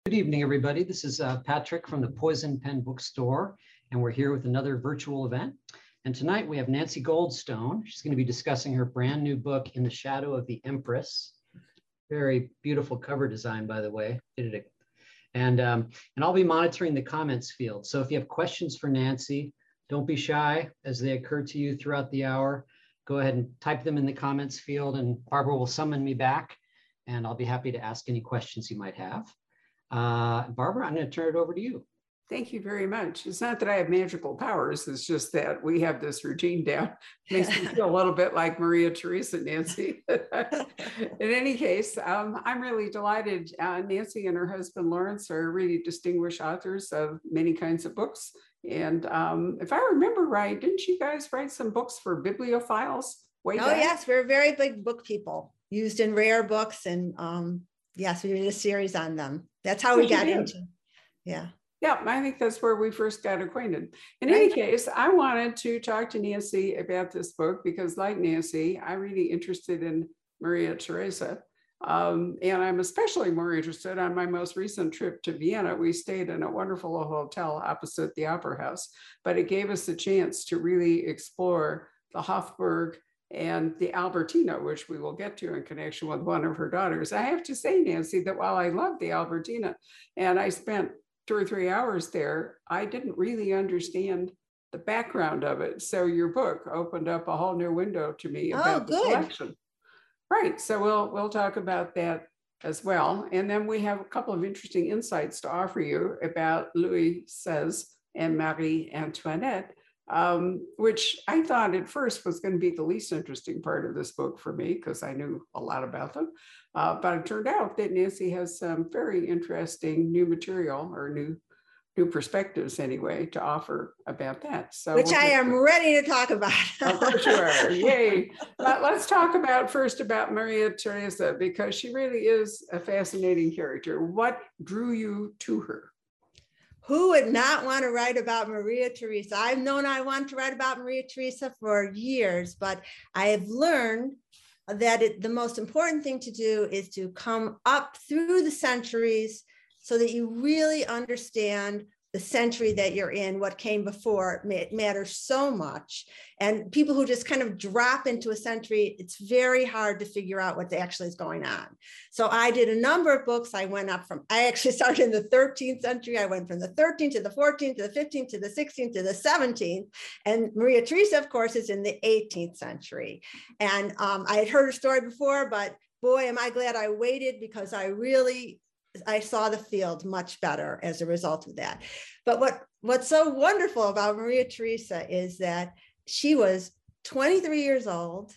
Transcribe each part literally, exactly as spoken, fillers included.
Good evening, everybody. This is uh, Patrick from the Poison Pen Bookstore, and we're here with another virtual event. And tonight we have Nancy Goldstone. She's going to be discussing her brand new book, In the Shadow of the Empress. Very beautiful cover design, by the way. And, um, and I'll be monitoring the comments field. So if you have questions for Nancy, don't be shy as they occur to you throughout the hour. Go ahead and type them in the comments field, and Barbara will summon me back, and I'll be happy to ask any questions you might have. Uh, Barbara, I'm going to turn it over to you. Thank you very much. It's not that I have magical powers. It's just that we have this routine down. It makes me feel a little bit like Maria Theresa, Nancy. In any case, um, I'm really delighted. Uh, Nancy and her husband, Lawrence, are really distinguished authors of many kinds of books. And um, if I remember right, didn't you guys write some books for bibliophiles way Oh, back? yes. We're very big book people, used in rare books. And um, yes, we did a series on them. That's how we got into it. Yeah. Yeah, I think that's where we first got acquainted. In Right. any case, I wanted to talk to Nancy about this book because, like Nancy, I'm really interested in Maria Theresa. Um, and I'm especially more interested on my most recent trip to Vienna. We stayed in a wonderful hotel opposite the Opera House, but it gave us a chance to really explore the Hofburg and the Albertina, which we will get to in connection with one of her daughters. I have to say, Nancy, that while I love the Albertina and I spent two or three hours there, I didn't really understand the background of it. So your book opened up a whole new window to me about Oh, the good. collection. Right, so we'll, we'll talk about that as well. And then we have a couple of interesting insights to offer you about Louis seize and Marie Antoinette, Um, which I thought at first was going to be the least interesting part of this book for me because I knew a lot about them. Uh, but it turned out that Nancy has some very interesting new material or new new perspectives anyway to offer about that. So Which we'll I am to, ready to talk about. Of course you are. Yay. But let's talk about first about Maria Theresa because she really is a fascinating character. What drew you to her? Who would not want to write about Maria Theresa? I've known I want to write about Maria Theresa for years, but I have learned that it, the most important thing to do is to come up through the centuries so that you really understand the century that you're in, what came before. It matters so much. And people who just kind of drop into a century, it's very hard to figure out what actually is going on. So I did a number of books. I went up from, I actually started in the thirteenth century. I went from the thirteenth to the fourteenth to the fifteenth to the sixteenth to the seventeenth. And Maria Theresa, of course, is in the eighteenth century. And um, I had heard her story before, but boy, am I glad I waited because I really I saw the field much better as a result of that. But what, what's so wonderful about Maria Theresa is that she was twenty-three years old,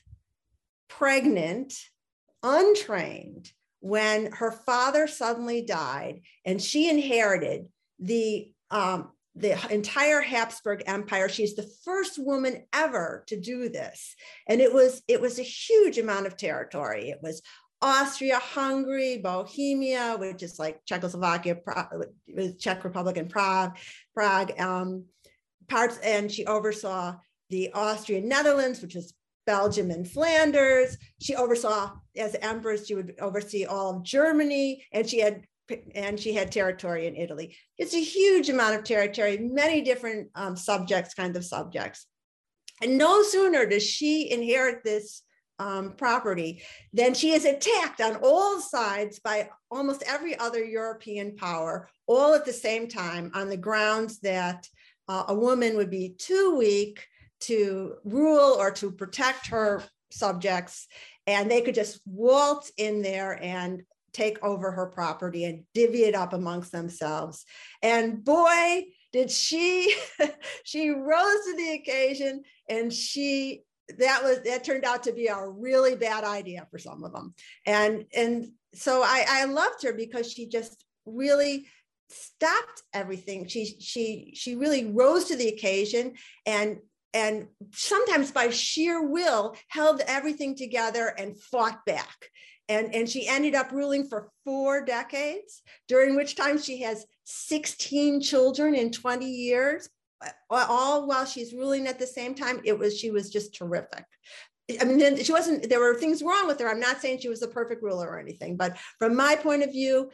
pregnant, untrained, when her father suddenly died, and she inherited the, um, the entire Habsburg Empire. She's the first woman ever to do this. And it was, it was a huge amount of territory. It was Austria, Hungary, Bohemia, which is like Czechoslovakia, Czech Republic, and Prague, Prague um, parts, and she oversaw the Austrian Netherlands, which is Belgium and Flanders. She oversaw, as empress, she would oversee all of Germany, and she had and she had territory in Italy. It's a huge amount of territory, many different um, subjects, kinds of subjects. And no sooner does she inherit this Um, property, then she is attacked on all sides by almost every other European power, all at the same time, on the grounds that uh, a woman would be too weak to rule or to protect her subjects, and they could just waltz in there and take over her property and divvy it up amongst themselves. And boy, did she, she rose to the occasion, and she that was that turned out to be a really bad idea for some of them. And and so I, I loved her because she just really stopped everything. She she she really rose to the occasion, and and sometimes by sheer will held everything together and fought back. And, and she ended up ruling for four decades, during which time she has sixteen children in twenty years. All while she's ruling at the same time. It was, she was just terrific. I mean, she wasn't, there were things wrong with her. I'm not saying she was a perfect ruler or anything, but from my point of view,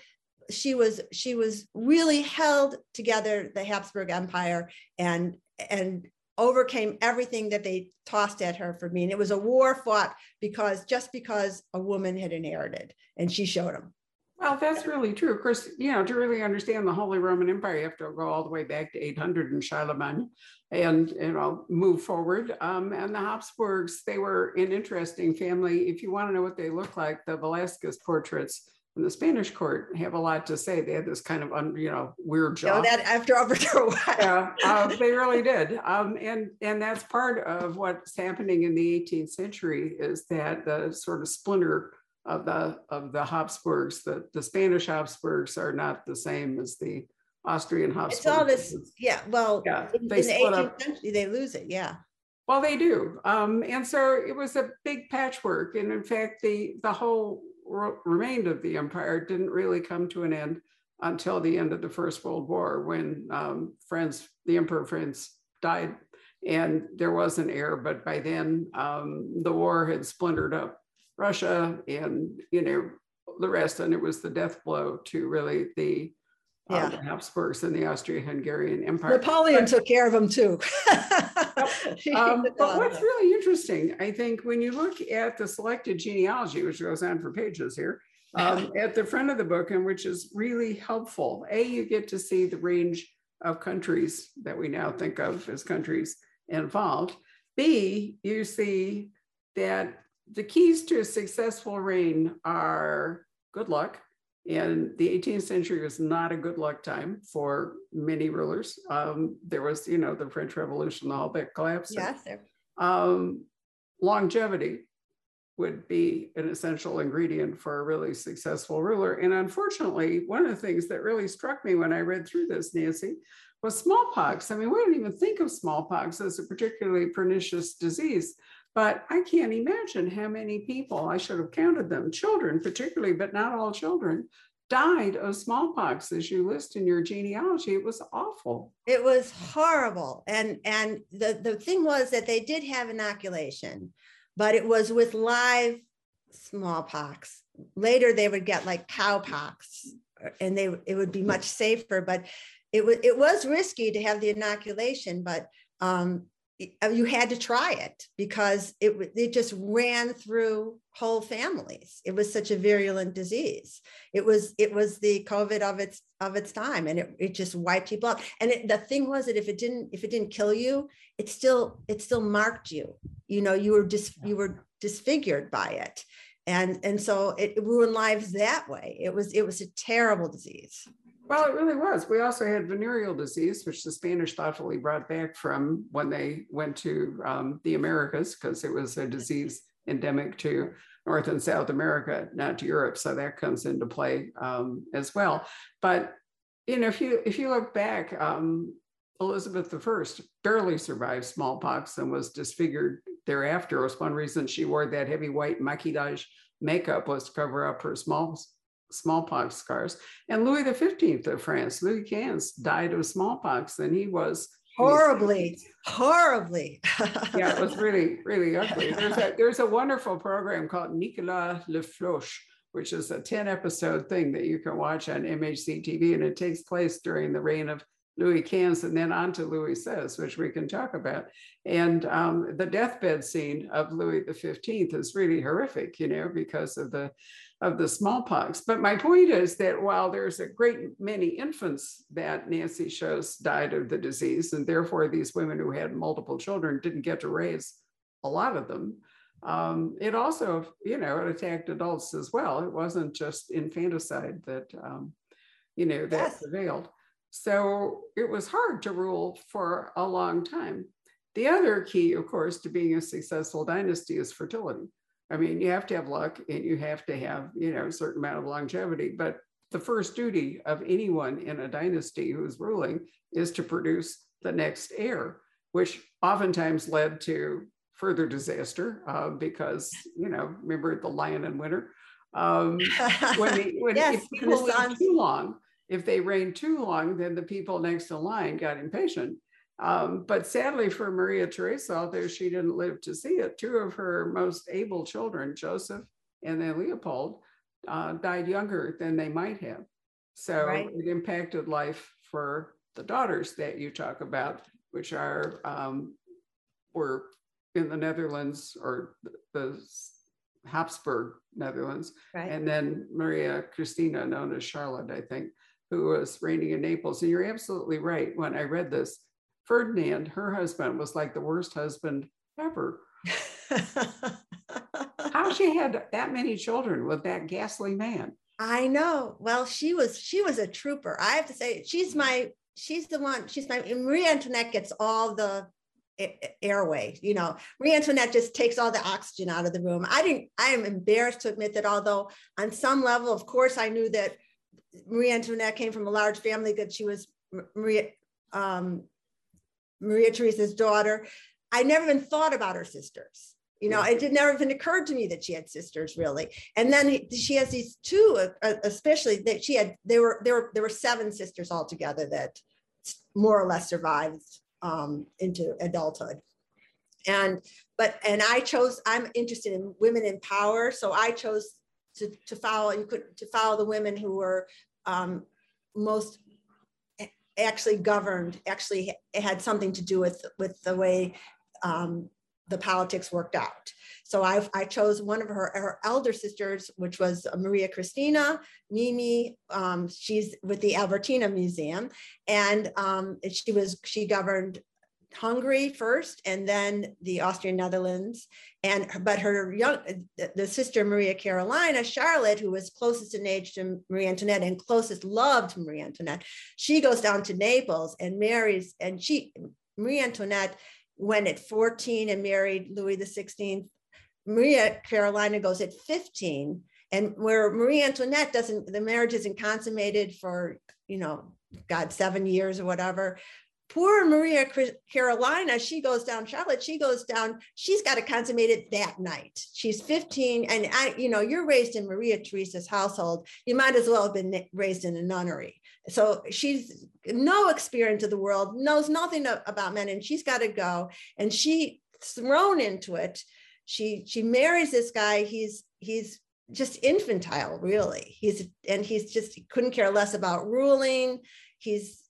she was she was really held together the Habsburg Empire and and overcame everything that they tossed at her for me. And it was a war fought because just because a woman had inherited, and she showed them. Well, that's really true. Of course, you know, to really understand the Holy Roman Empire, you have to go all the way back to eight hundred in Charlemagne and, you know, move forward. Um, and the Habsburgs, they were an interesting family. If you want to know what they look like, the Velázquez portraits in the Spanish court have a lot to say. They had this kind of, un, you know, weird jaw. You know, that after over a while. Yeah, uh, they really did. Um, and, and that's part of what's happening in the eighteenth century is that the sort of splinter of the of the Habsburgs, the, the Spanish Habsburgs are not the same as the Austrian Habsburgs. It's all this, yeah, well, Yeah, in, in they the split eighteenth up. century, they lose it, yeah. Well, they do. Um, and so it was a big patchwork. And in fact, the, the whole remainder of the empire didn't really come to an end until the end of the First World War, when um, Franz, the Emperor Franz died, and there was an heir. But by then, um, the war had splintered up Russia and, you know, the rest, and it was the death blow to really the, uh, Yeah. the Habsburgs and the Austro-Hungarian Empire. Napoleon took care of them too. Um, but what's really interesting, I think, when you look at the selected genealogy, which goes on for pages here, um, at the front of the book, and which is really helpful. A, you get to see the range of countries that we now think of as countries involved. B, you see that the keys to a successful reign are good luck. And the eighteenth century was not a good luck time for many rulers. Um, there was, you know, the French Revolution, the Holbeck collapse. Yes, sir. Um, longevity would be an essential ingredient for a really successful ruler. And unfortunately, one of the things that really struck me when I read through this, Nancy, was smallpox. I mean, we don't even think of smallpox as a particularly pernicious disease. But I can't imagine how many people, I should have counted them, children particularly, but not all children, died of smallpox as you list in your genealogy. It was awful. It was horrible. And, and the, the thing was that they did have inoculation, but it was with live smallpox. Later, they would get like cowpox, and they it would be much safer, but it was, it was risky to have the inoculation, but um, you had to try it because it, it just ran through whole families. It was such a virulent disease. It was it was the COVID of its of its time, and it, it just wiped people out. And it, the thing was that if it didn't if it didn't kill you, it still it still marked you. You know, you were dis, you were disfigured by it, and and so it ruined lives that way. It was it was a terrible disease. Well, it really was. We also had venereal disease, which the Spanish thoughtfully brought back from when they went to um, the Americas, because it was a disease endemic to North and South America, not to Europe. So that comes into play um, as well. But, you know, if you if you look back, um, Elizabeth the First barely survived smallpox and was disfigured thereafter. It was one reason she wore that heavy white maquillage makeup, was to cover up her small smallpox scars. And Louis the fifteenth of France, Louis Quinze, died of smallpox, and he was horribly, horribly. Yeah, it was really, really ugly. There's a, there's a wonderful program called Nicolas Le Floch, which is a ten episode thing that you can watch on M H C T V, and it takes place during the reign of Louis Quinze and then on to Louis the sixth, which we can talk about. And um, the deathbed scene of Louis the fifteenth is really horrific, you know, because of the of the smallpox. But my point is that while there's a great many infants that Nancy shows died of the disease, and therefore these women who had multiple children didn't get to raise a lot of them, um, it also, you know, it attacked adults as well. It wasn't just infanticide that, um, you know, that Yes. prevailed. So it was hard to rule for a long time. The other key, of course, to being a successful dynasty is fertility. I mean, you have to have luck and you have to have, you know, a certain amount of longevity. But the first duty of anyone in a dynasty who's ruling is to produce the next heir, which oftentimes led to further disaster uh, because, you know, remember the Lion in Winter? Um, when the, when Yes, if people the live too long, if they reigned too long, then the people next in line got impatient. Um, but sadly for Maria Theresa, although she didn't live to see it, two of her most able children, Joseph and then Leopold, uh, died younger than they might have. So Right. it impacted life for the daughters that you talk about, which are um, were in the Netherlands, or the Habsburg Netherlands, Right. and then Maria Christina, known as Charlotte, I think, who was reigning in Naples. And you're absolutely right. When I read this, Ferdinand, her husband, was like the worst husband ever. How she had that many children with that ghastly man. I know. Well, she was she was a trooper. I have to say, she's my she's the one. She's my Marie Antoinette gets all the airway. You know, Marie Antoinette just takes all the oxygen out of the room. I didn't. I am embarrassed to admit that, although on some level, of course, I knew that Marie Antoinette came from a large family, that she was Maria um, Maria Theresa's daughter. I never even thought about her sisters. You know, it did never even occurred to me that she had sisters, really. And then she has these two, especially that she had. There were there were there were seven sisters altogether that more or less survived um, into adulthood. And but and I chose. I'm interested in women in power, so I chose to to follow. You could to follow the women who were um, most actually governed. Actually had something to do with with the way. Um, the politics worked out. So I, I chose one of her, her elder sisters, which was Maria Christina, Mimi. Um, she's with the Albertina Museum. And um, she was, she governed Hungary first, and then the Austrian Netherlands. And, but her young, the sister Maria Carolina, Charlotte, who was closest in age to Marie Antoinette and closest loved Marie Antoinette, she goes down to Naples and marries, and she, Marie Antoinette, went at fourteen and married Louis the sixteenth. Maria Carolina goes at fifteen, and where Marie Antoinette doesn't, the marriage isn't consummated for, you know, God, seven years or whatever. Poor Maria Carolina, she goes down, Charlotte, she goes down, she's got to consummate it that night. She's fifteen, and I, you know, you're raised in Maria Theresa's household, you might as well have been raised in a nunnery. So she's no experience of the world, knows nothing about men, and she's got to go, and she's thrown into it. She she marries this guy. He's he's just infantile, really. He's and he's just he couldn't care less about ruling. He's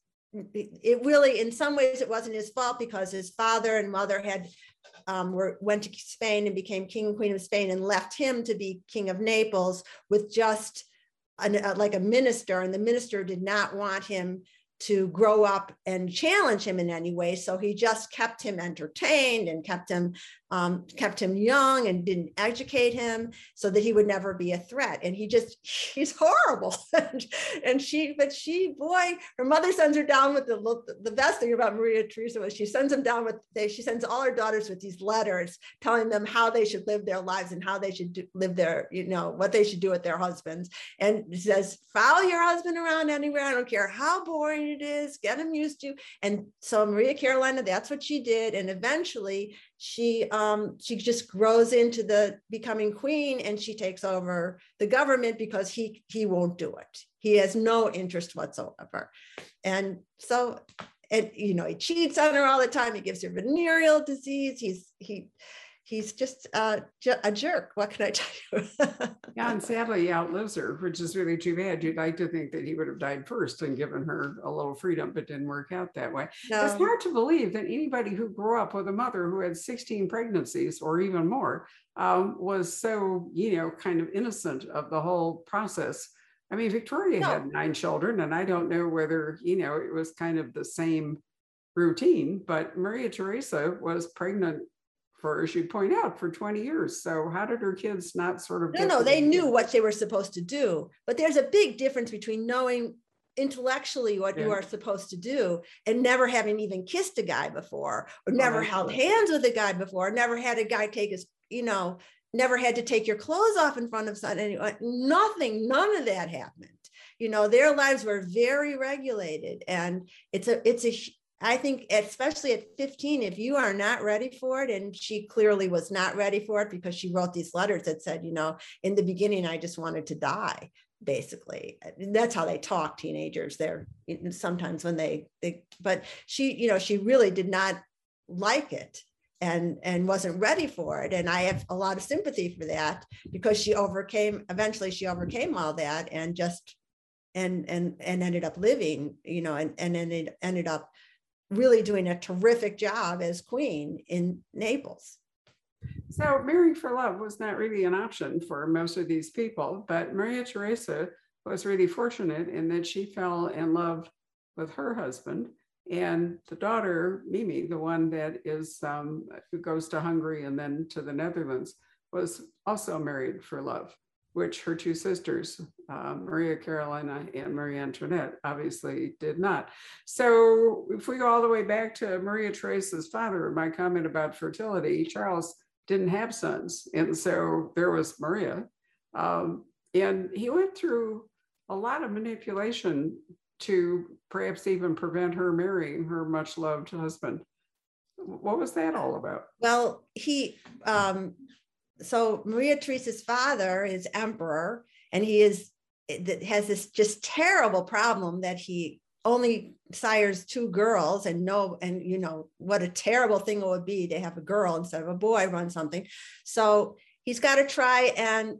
it really, in some ways, it wasn't his fault, because his father and mother had um, were went to Spain and became king and queen of Spain, and left him to be king of Naples with just an, a, like a minister, and the minister did not want him to grow up and challenge him in any way. So he just kept him entertained and kept him um, kept him young and didn't educate him so that he would never be a threat. And he just, he's horrible. and, and she, but she, boy, her mother sends her down with the, the best thing about Maria Theresa was she sends them down with, they, she sends all her daughters with these letters telling them how they should live their lives and how they should do, live their, you know, what they should do with their husbands. And it says, follow your husband around anywhere. I don't care how boring it is, get him used to. And so Maria Carolina, that's what she did. And eventually she um, she just grows into the becoming queen, and she takes over the government because he he won't do it. He has no interest whatsoever. And so, and you know, he cheats on her all the time. He gives her venereal disease. He's he he's just uh, a jerk. What can I tell you? Yeah, and sadly he outlives her, which is really too bad. You'd like to think that he would have died first and given her a little freedom, but didn't work out that way. No. It's hard to believe that anybody who grew up with a mother who had sixteen pregnancies or even more um, was so, you know, kind of innocent of the whole process. I mean, Victoria No. had nine children, and I don't know whether, you know, it was kind of the same routine, but Maria Theresa was pregnant for, as you point out, for twenty years. So how did her kids not sort of? No, no, they knew what they were supposed to do, but there's a big difference between knowing intellectually what Yeah. you are supposed to do and never having even kissed a guy before, or never Oh, held right. hands with a guy before, or never had a guy take his, you know, never had to take your clothes off in front of anyone. Nothing, none of that happened. You know, their lives were very regulated, and it's a, it's a, I think, especially at fifteen, if you are not ready for it, and she clearly was not ready for it because she wrote these letters that said, you know, in the beginning, I just wanted to die, basically. And that's how they talk, teenagers. They're sometimes when they, they, but she, you know, she really did not like it and, and wasn't ready for it. And I have a lot of sympathy for that, because she overcame, eventually she overcame all that and just and and and ended up living, you know, and and ended ended up really doing a terrific job as queen in Naples. So marrying for love was not really an option for most of these people, but Maria Theresa was really fortunate in that she fell in love with her husband, and the daughter, Mimi, the one that is um, who goes to Hungary and then to the Netherlands, was also married for love, which her two sisters, uh, Maria Carolina and Marie Antoinette, obviously did not. So if we go all the way back to Maria Theresa's father, my comment about fertility, Charles didn't have sons. And so there was Maria. Um, and he went through a lot of manipulation to perhaps even prevent her marrying her much loved husband. What was that all about? Well, he, um, so Maria Theresa's father is emperor, and he is has this just terrible problem that he only sires two girls, and no, and you know what a terrible thing it would be to have a girl instead of a boy run something. So he's got to try and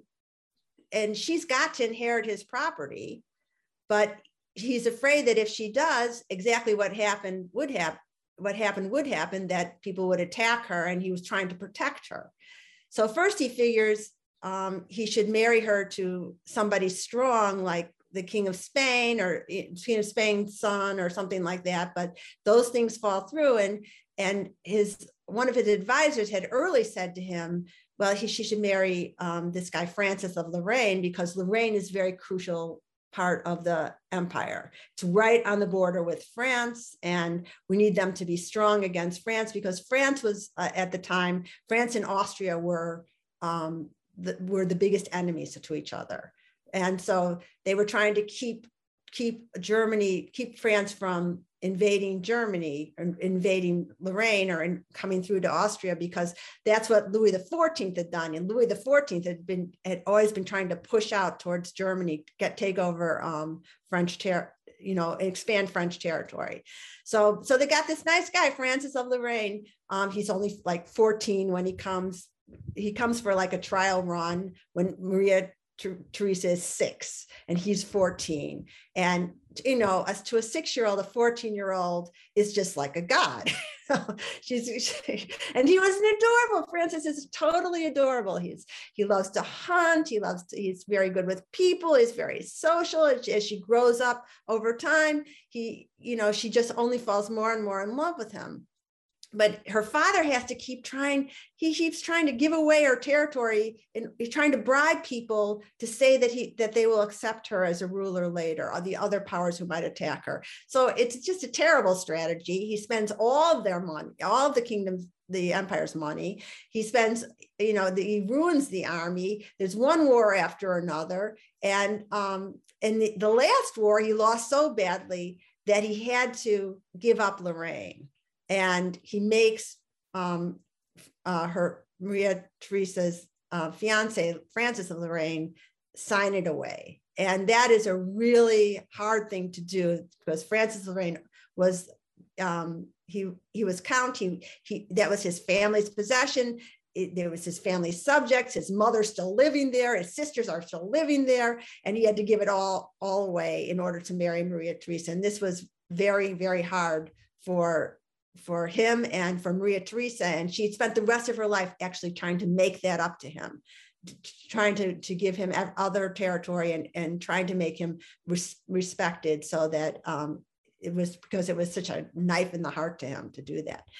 and she's got to inherit his property, but he's afraid that if she does, exactly what happened would happen. What happened would happen, that people would attack her, and he was trying to protect her. So first he figures um, he should marry her to somebody strong, like the King of Spain or King of Spain's son or something like that. But those things fall through, and and his one of his advisors had early said to him, well, he, she should marry um, this guy Francis of Lorraine, because Lorraine is very crucial part of the empire. It's right on the border with France, and we need them to be strong against France, because France was uh, at the time, France and Austria were um, the, were the biggest enemies to each other, and so they were trying to keep keep Germany, keep France from invading Germany or invading Lorraine or in, coming through to Austria, because that's what Louis the fourteenth had done. And Louis the fourteenth had been had always been trying to push out towards Germany, get take over um, French ter- you know, expand French territory. So, so they got this nice guy, Francis of Lorraine. Um, he's only like fourteen when he comes. He comes for like a trial run when Maria Theresa is six and he's fourteen. And, you know, as to a six-year-old, a fourteen-year-old is just like a god. She's, she, and he was an adorable. Francis is totally adorable. He's, he loves to hunt. He loves to, he's very good with people. He's very social. As, as she grows up over time, he, you know, she just only falls more and more in love with him. But her father has to keep trying, he keeps trying to give away her territory, and he's trying to bribe people to say that he that they will accept her as a ruler later, or the other powers who might attack her. So it's just a terrible strategy. He spends all of their money, all of the kingdom's, the empire's money. He spends, you know, the, he ruins the army. There's one war after another. And um, in the, the last war, he lost so badly that he had to give up Lorraine. And he makes um, uh, her, Maria Theresa's uh, fiance, Francis of Lorraine, sign it away. And that is a really hard thing to do, because Francis of Lorraine was, um, he, he was count, he, he, that was his family's possession. It, there was his family's subjects, his mother's still living there, his sisters are still living there, and he had to give it all, all away in order to marry Maria Theresa. And this was very, very hard for for him and for Maria Theresa. And she spent the rest of her life actually trying to make that up to him, trying to, to give him other territory and, and trying to make him res- respected, so that um, it was because it was such a knife in the heart to him to do that.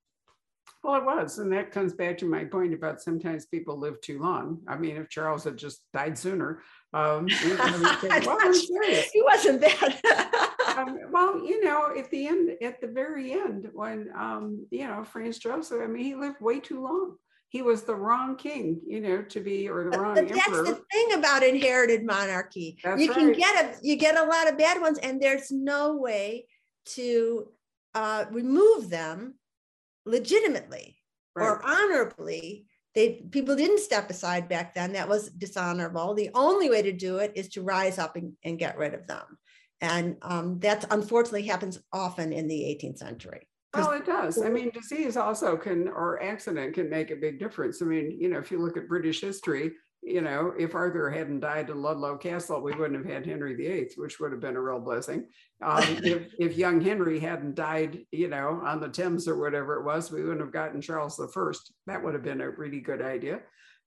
Well, it was. And that comes back to my point about sometimes people live too long. I mean, if Charles had just died sooner, um, you know, think, well, he wasn't that. um, well, you know, at the end, at the very end, when, um, you know, Franz Joseph, I mean, he lived way too long. He was the wrong king, you know, to be, or the wrong but emperor. That's the thing about inherited monarchy. That's you can right. get a, you get a lot of bad ones, and there's no way to uh, remove them legitimately right. or honorably. They people didn't step aside back then. That was dishonorable. The only way to do it is to rise up and, and get rid of them. And um, that unfortunately happens often in the eighteenth century. Well, it does. I mean, disease also can, or accident can make a big difference. I mean, you know, if you look at British history, you know, if Arthur hadn't died in Ludlow Castle, we wouldn't have had Henry the Eighth, which would have been a real blessing. Um, if, if young Henry hadn't died, you know, on the Thames or whatever it was, we wouldn't have gotten Charles the First. That would have been a really good idea.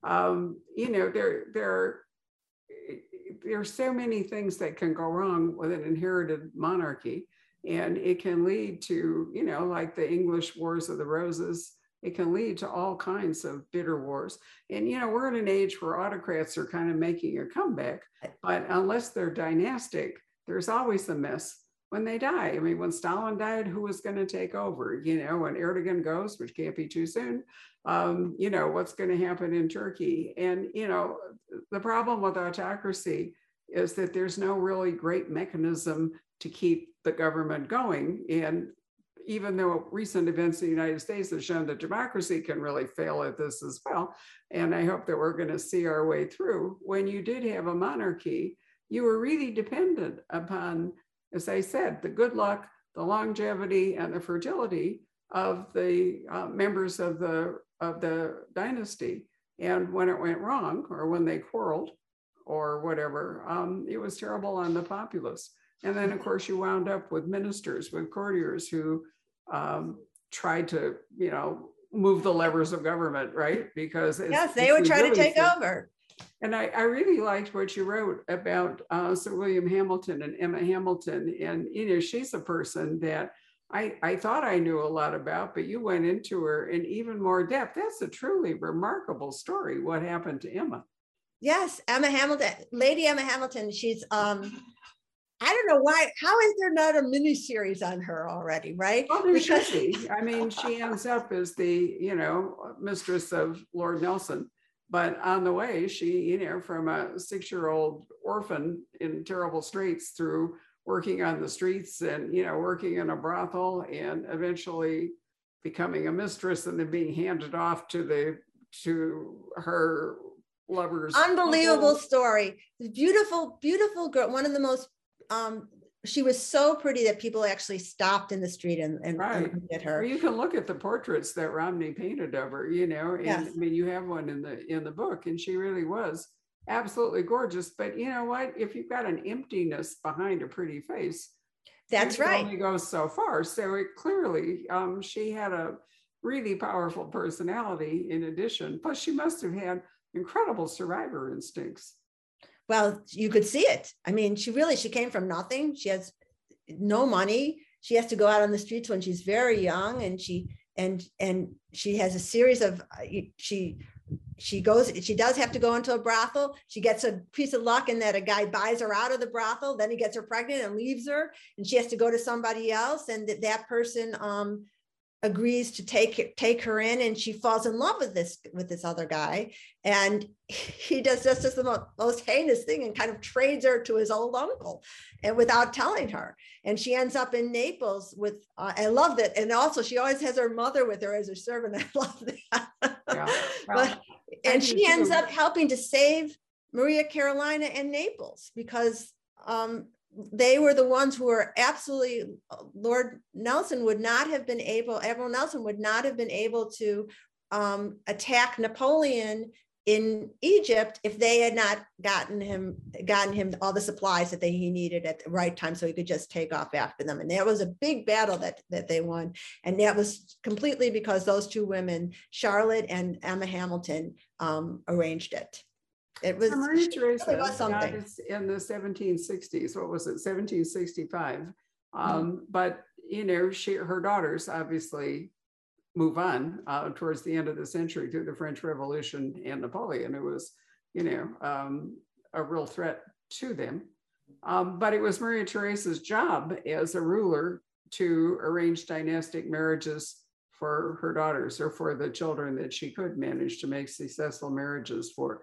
Um, you know, there, there are, there are so many things that can go wrong with an inherited monarchy. And it can lead to, you know, like the English Wars of the Roses, it can lead to all kinds of bitter wars. And, you know, we're in an age where autocrats are kind of making a comeback, but unless they're dynastic, there's always a mess when they die. I mean, when Stalin died, who was going to take over? You know, when Erdogan goes, which can't be too soon, um, you know, what's going to happen in Turkey? And, you know, the problem with autocracy is that there's no really great mechanism to keep the government going. And even though recent events in the United States have shown that democracy can really fail at this as well, and I hope that we're going to see our way through, when you did have a monarchy, you were really dependent upon, as I said, the good luck, the longevity, and the fertility of the uh, members of the, of the dynasty. And when it went wrong, or when they quarreled, or whatever, um, it was terrible on the populace. And then, of course, you wound up with ministers, with courtiers who um, tried to, you know, move the levers of government, right? Because yes, they would try really to take think, over. And I, I really liked what you wrote about uh, Sir William Hamilton and Emma Hamilton. And, you know, she's a person that I, I thought I knew a lot about, but you went into her in even more depth. That's a truly remarkable story, what happened to Emma. Yes, Emma Hamilton, Lady Emma Hamilton, she's, um, I don't know why, how is there not a miniseries on her already, right? Well, there should be. I mean, she ends up as the, you know, mistress of Lord Nelson. But on the way, she, you know, from a six-year-old orphan in terrible straits through working on the streets and, you know, working in a brothel and eventually becoming a mistress and then being handed off to the, to her lovers. Unbelievable story. Beautiful, beautiful girl. One of the most, um, she was so pretty that people actually stopped in the street and, and, right. and looked at her. Well, you can look at the portraits that Romney painted of her, you know, and yes. I mean, you have one in the in the book, and she really was absolutely gorgeous. But you know what? If you've got an emptiness behind a pretty face, that's right. It only goes so far. So it clearly, um, she had a really powerful personality in addition. Plus, she must have had incredible survivor instincts. Well, you could see it. I mean, she really, she came from nothing. She has no money. She has to go out on the streets when she's very young, and she and and she has a series of she she goes she does have to go into a brothel. She gets a piece of luck in that a guy buys her out of the brothel, then he gets her pregnant and leaves her, and she has to go to somebody else, and that that person um agrees to take take her in, and she falls in love with this with this other guy, and he does just as the most, most heinous thing and kind of trades her to his old uncle, and without telling her, and she ends up in Naples with uh, I love that. And also she always has her mother with her as her servant. I love that. Yeah. Well, but, and she too. ends up helping to save Maria Carolina and Naples, because um they were the ones who were absolutely, Lord Nelson would not have been able, Admiral Nelson would not have been able to um, attack Napoleon in Egypt if they had not gotten him, gotten him all the supplies that they, he needed at the right time, so he could just take off after them. And that was a big battle that, that they won. And that was completely because those two women, Charlotte and Emma Hamilton, um, arranged it. It was, Maria Theresa really was something. in the seventeen sixties. What was it, seventeen sixty-five? Um, Mm-hmm. But you know, she her daughters obviously move on uh, towards the end of the century through the French Revolution and Napoleon, who was, you know, um, a real threat to them. Um, but it was Maria Theresa's job as a ruler to arrange dynastic marriages for her daughters, or for the children that she could manage to make successful marriages for.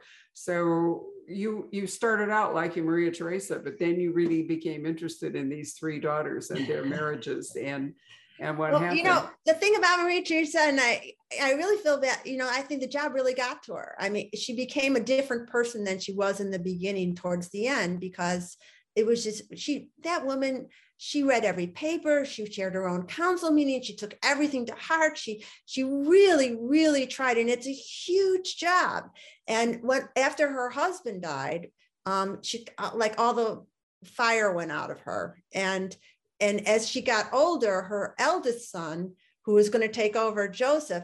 So you you started out liking Maria Theresa, but then you really became interested in these three daughters and their marriages and and what well, happened. You know, the thing about Maria Theresa, and I, I really feel that, you know, I think the job really got to her. I mean, she became a different person than she was in the beginning towards the end, because it was just, she, that woman, she read every paper. She chaired her own council meeting. She took everything to heart. She, she really, really tried, and it's a huge job. And when, after her husband died, um, she, uh, like all the fire went out of her. And, and as she got older, her eldest son, who was going to take over, Joseph,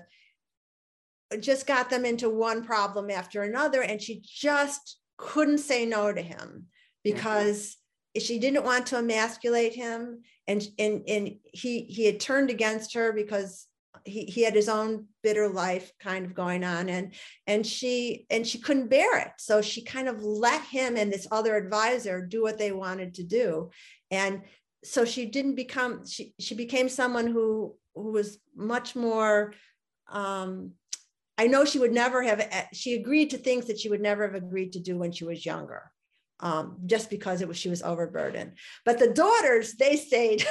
just got them into one problem after another. And she just couldn't say no to him because she didn't want to emasculate him. And, and, and he, he had turned against her because he, he had his own bitter life kind of going on. And, and she, and she couldn't bear it. So she kind of let him and this other advisor do what they wanted to do. And so she didn't become, she, she became someone who, who was much more, um, I know she would never have, she agreed to things that she would never have agreed to do when she was younger, um, just because it was, she was overburdened. But the daughters, they stayed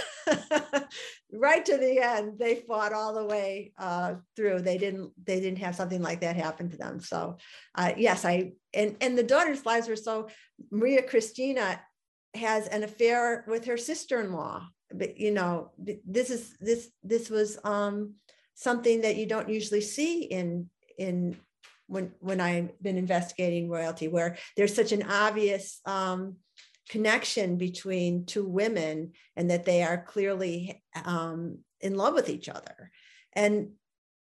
right to the end. They fought all the way uh, through. They didn't, they didn't have something like that happen to them. So uh, yes, I, and, and the daughters' lives were so, Maria Cristina has an affair with her sister-in-law. But, you know, this is, this, this was um, something that you don't usually see in, in when, when I've been investigating royalty, where there's such an obvious um, connection between two women and that they are clearly um, in love with each other. And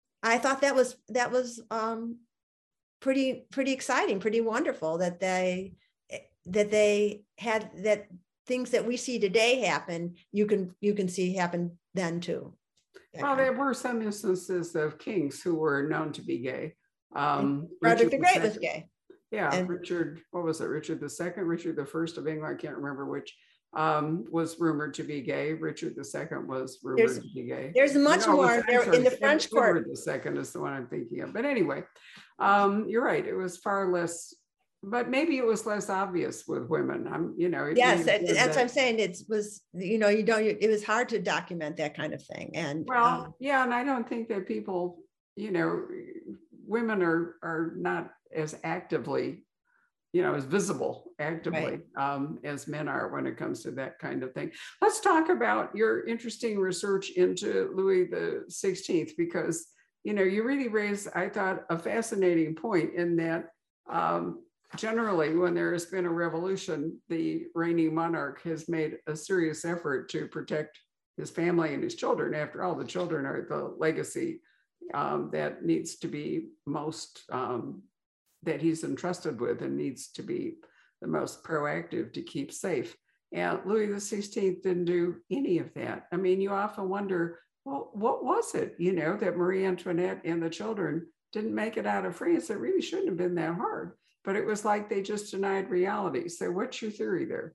I thought that was, that was um, pretty, pretty exciting, pretty wonderful that they, that they had, that things that we see today happen, you can, you can see happen then too. Well, there were some instances of kings who were known to be gay. Um, Frederick the Great was gay. Yeah, and, Richard, what was it? Richard the Second, Richard the First of England, I can't remember which, um, was rumored to be gay. Richard the Second was rumored to be gay. There's much no, more there in the French court. Edward the Second is the one I'm thinking of. But anyway, um, you're right. It was far less, but maybe it was less obvious with women. I'm, you know. Yes, that, that's that, what I'm saying. It was, you know, you don't, it was hard to document that kind of thing. And well, um, yeah, and I don't think that people, you know, women are are not as actively, you know, as visible actively right. um, as men are when it comes to that kind of thing. Let's talk about your interesting research into Louis the sixteenth, because, you know, you really raised, I thought, a fascinating point in that um, generally when there has been a revolution, the reigning monarch has made a serious effort to protect his family and his children. After all, the children are the legacy um, that needs to be most, um, that he's entrusted with and needs to be the most proactive to keep safe. And Louis the sixteenth didn't do any of that. I mean, you often wonder, well, what was it, you know, that Marie Antoinette and the children didn't make it out of France? It really shouldn't have been that hard, but it was like they just denied reality. So what's your theory there?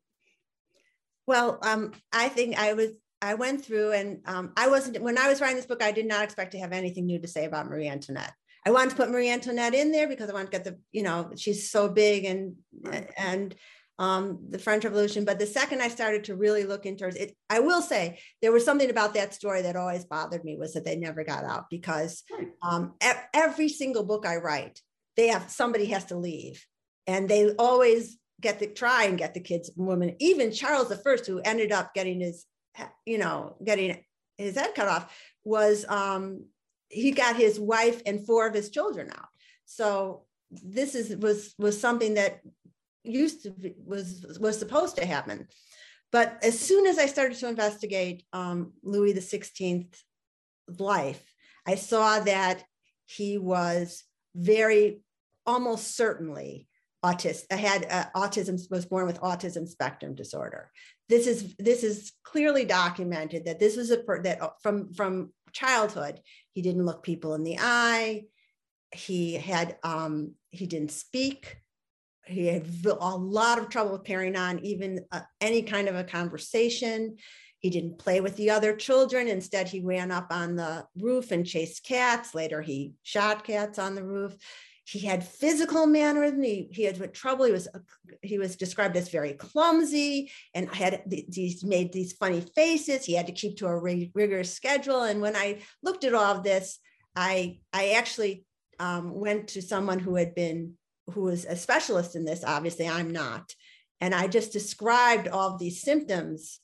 Well, um, I think I was, I went through and um, I wasn't, when I was writing this book, I did not expect to have anything new to say about Marie Antoinette. I wanted to put Marie Antoinette in there because I wanted to get the, you know, she's so big and, and um, the French Revolution. But the second I started to really look into it, I will say there was something about that story that always bothered me, was that they never got out, because um, every single book I write, they have, somebody has to leave, and they always get to try and get the kids, women, even Charles the First, who ended up getting his, you know, getting his head cut off, was, um, he got his wife and four of his children out. So this is, was, was something that used to be, was, was supposed to happen. But as soon as I started to investigate um, Louis the sixteenth's life, I saw that he was very, almost certainly autistic, had uh, autism, was born with autism spectrum disorder. This is, this is clearly documented that this was a, per, that from, from childhood, he didn't look people in the eye. He had, um, he didn't speak. He had a lot of trouble carrying on even uh, any kind of a conversation. He didn't play with the other children. Instead, he ran up on the roof and chased cats. Later, he shot cats on the roof. He had physical mannerism. He, he had trouble. He was, he was described as very clumsy and had these, made these funny faces. He had to keep to a rigorous schedule. And when I looked at all of this, I, I actually um, went to someone who had been, who was a specialist in this. Obviously, I'm not. And I just described all of these symptoms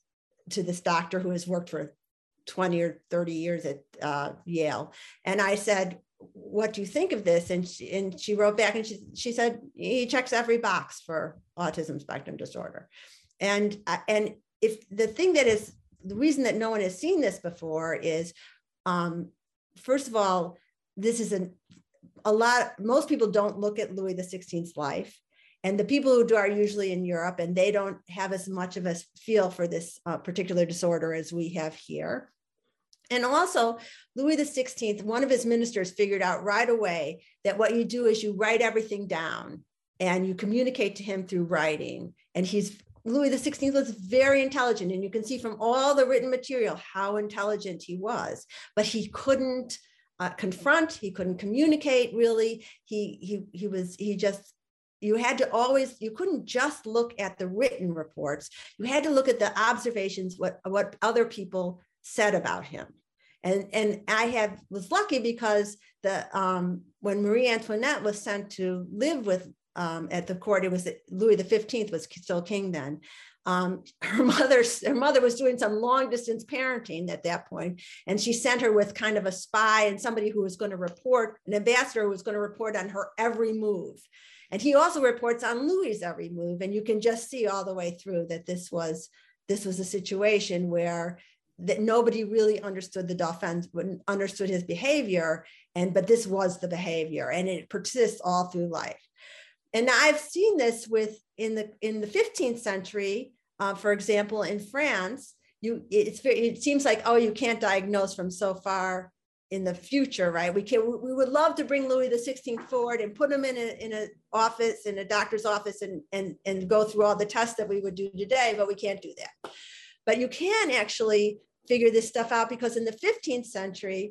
to this doctor who has worked for twenty or thirty years at uh, Yale. And I said, what do you think of this? And she, and she wrote back and she, she said, he checks every box for autism spectrum disorder. And, and if the thing that is, the reason that no one has seen this before is, um, first of all, this is an, a lot, most people don't look at Louis the sixteenth's life. And the people who do are usually in Europe, and they don't have as much of a feel for this uh, particular disorder as we have here. And also, Louis the sixteenth, one of his ministers figured out right away that what you do is you write everything down and you communicate to him through writing. And he's, Louis the sixteenth was very intelligent, and you can see from all the written material how intelligent he was, but he couldn't uh, confront, he couldn't communicate really. He, he, he was, he just, you had to always, you couldn't just look at the written reports. You had to look at the observations, what, what other people said about him. And, and I have was lucky because the um, when Marie Antoinette was sent to live with um, at the court, it was Louis the fifteenth was still king then. Um, her mother, her mother was doing some long distance parenting at that point, and she sent her with kind of a spy and somebody who was going to report, an ambassador who was going to report on her every move. And he also reports on Louis's every move, and you can just see all the way through that this was this was a situation where that nobody really understood the Dauphin, understood his behavior, and but this was the behavior, and it persists all through life. And I've seen this with in the in the fifteenth century, uh, for example, in France. You it's very, it seems like, oh, you can't diagnose from so far in the future, right? We can we would love to bring Louis the sixteenth forward and put him in a in an office, in a doctor's office, and and and go through all the tests that we would do today, but we can't do that. But you can actually figure this stuff out, because in the fifteenth century,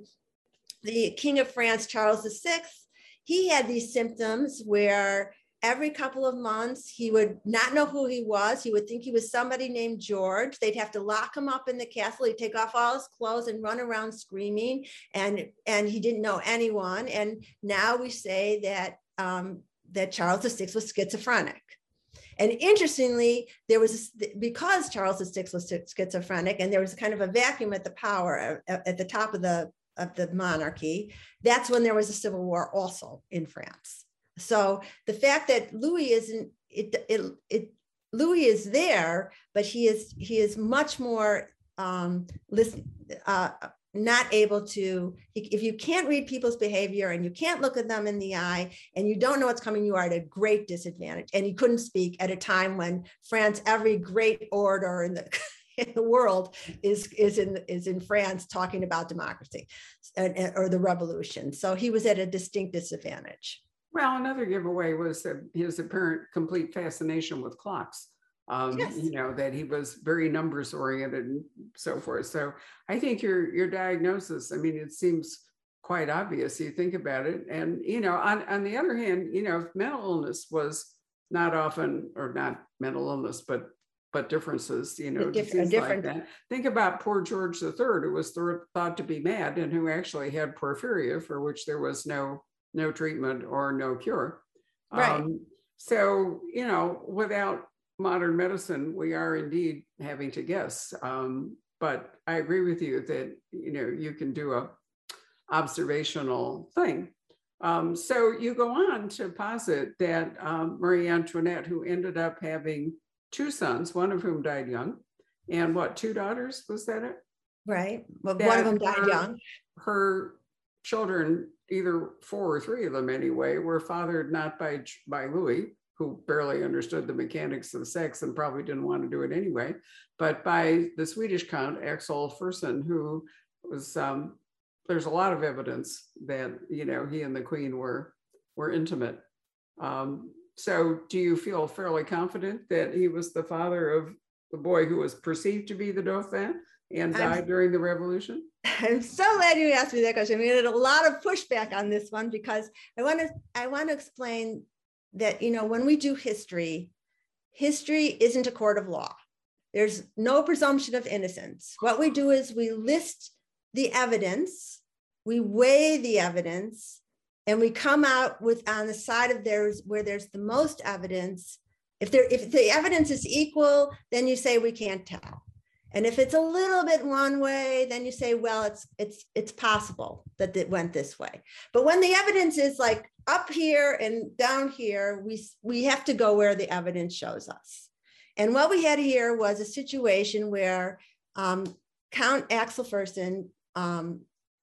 the King of France, Charles the sixth, he had these symptoms where every couple of months he would not know who he was. He would think he was somebody named George. They'd have to lock him up in the castle. He'd take off all his clothes and run around screaming, and, and he didn't know anyone. And now we say that, um, that Charles the sixth was schizophrenic. And interestingly, there was, because Charles the sixth was schizophrenic, and there was kind of a vacuum at the power, at, at the top of the, of the monarchy, that's when there was a civil war also in France. So the fact that Louis isn't, it, it, it Louis is there, but he is, he is much more, um, listen, uh, not able to, if you can't read people's behavior and you can't look at them in the eye and you don't know what's coming, you are at a great disadvantage. And he couldn't speak at a time when France, every great orator in the, in the world is, is, in, is in France talking about democracy and, or the revolution. So he was at a distinct disadvantage. Well, another giveaway was his apparent complete fascination with clocks. Um, yes. You know, that he was very numbers oriented and so forth. So I think your your diagnosis, I mean, it seems quite obvious. You think about it. And, you know, on, on the other hand, you know, if mental illness was not often, or not mental illness, but but differences, you know, different, different. Like that. Think about poor George the Third, who was th- thought to be mad and who actually had porphyria, for which there was no no treatment or no cure. Right. Um, so, you know, without modern medicine, we are indeed having to guess. Um, but I agree with you that, you know, you can do a observational thing. Um, so you go on to posit that um, Marie Antoinette, who ended up having two sons, one of whom died young, and what, two daughters, was that it? Right, well, one of them died her, young. Her children, either four or three of them anyway, were fathered not by, by Louis, who barely understood the mechanics of sex and probably didn't want to do it anyway, but by the Swedish Count Axel Fersen, who was, um, there's a lot of evidence that, you know, he and the Queen were, were intimate. Um, so do you feel fairly confident that he was the father of the boy who was perceived to be the Dauphin and died I'm, during the Revolution? I'm so glad you asked me that question. I mean, I had a lot of pushback on this one, because I want to, I want to explain that, you know, when we do history, history isn't a court of law. There's no presumption of innocence. What we do is we list the evidence, we weigh the evidence, and we come out with, on the side of theirs where there's the most evidence. If there, if the evidence is equal, then you say we can't tell. And if it's a little bit one way, then you say, well, it's it's it's possible that it went this way. But when the evidence is like up here and down here, we we have to go where the evidence shows us. And what we had here was a situation where um, Count Axel Fersen um,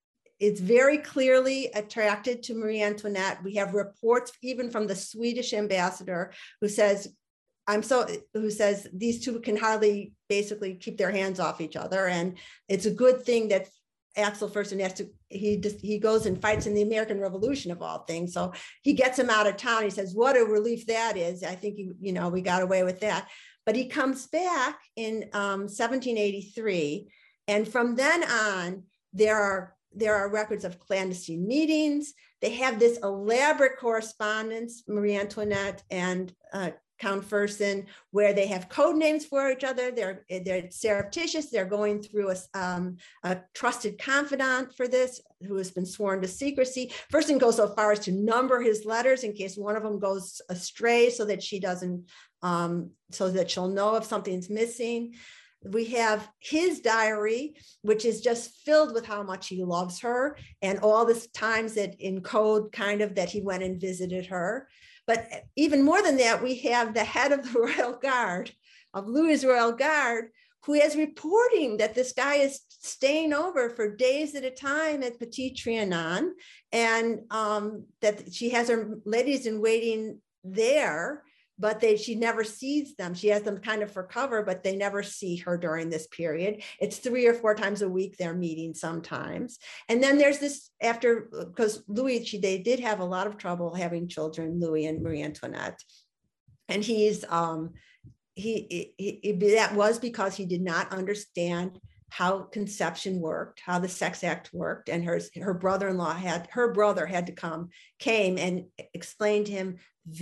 is very clearly attracted to Marie Antoinette. We have reports even from the Swedish ambassador who says, I'm so, who says these two can hardly basically keep their hands off each other. And it's a good thing that Axel Fersen has to, he just, he goes and fights in the American Revolution of all things. So he gets him out of town. He says, what a relief that is. I think, you, you know, we got away with that. But he comes back in um, seventeen eighty-three. And from then on, there are, there are records of clandestine meetings. They have this elaborate correspondence, Marie Antoinette and uh, Count Fersen, where they have code names for each other. They're, they're surreptitious. They're going through a, um, a trusted confidant for this, who has been sworn to secrecy. Fersen goes so far as to number his letters in case one of them goes astray, so that she doesn't, um, so that she'll know if something's missing. We have his diary, which is just filled with how much he loves her and all the times that in code kind of that he went and visited her. But even more than that, we have the head of the Royal Guard, of Louis's Royal Guard, who is reporting that this guy is staying over for days at a time at Petit Trianon, and um, that she has her ladies in waiting there, but they she never sees them. She has them kind of for cover, but they never see her during this period. It's three or four times a week they're meeting sometimes. And then there's this after, because Louis, she, they did have a lot of trouble having children, Louis and Marie Antoinette. And he's, um, he, he, he that was because he did not understand how conception worked, how the sex act worked. And her, her brother-in-law had, her brother had to come, came and explain to him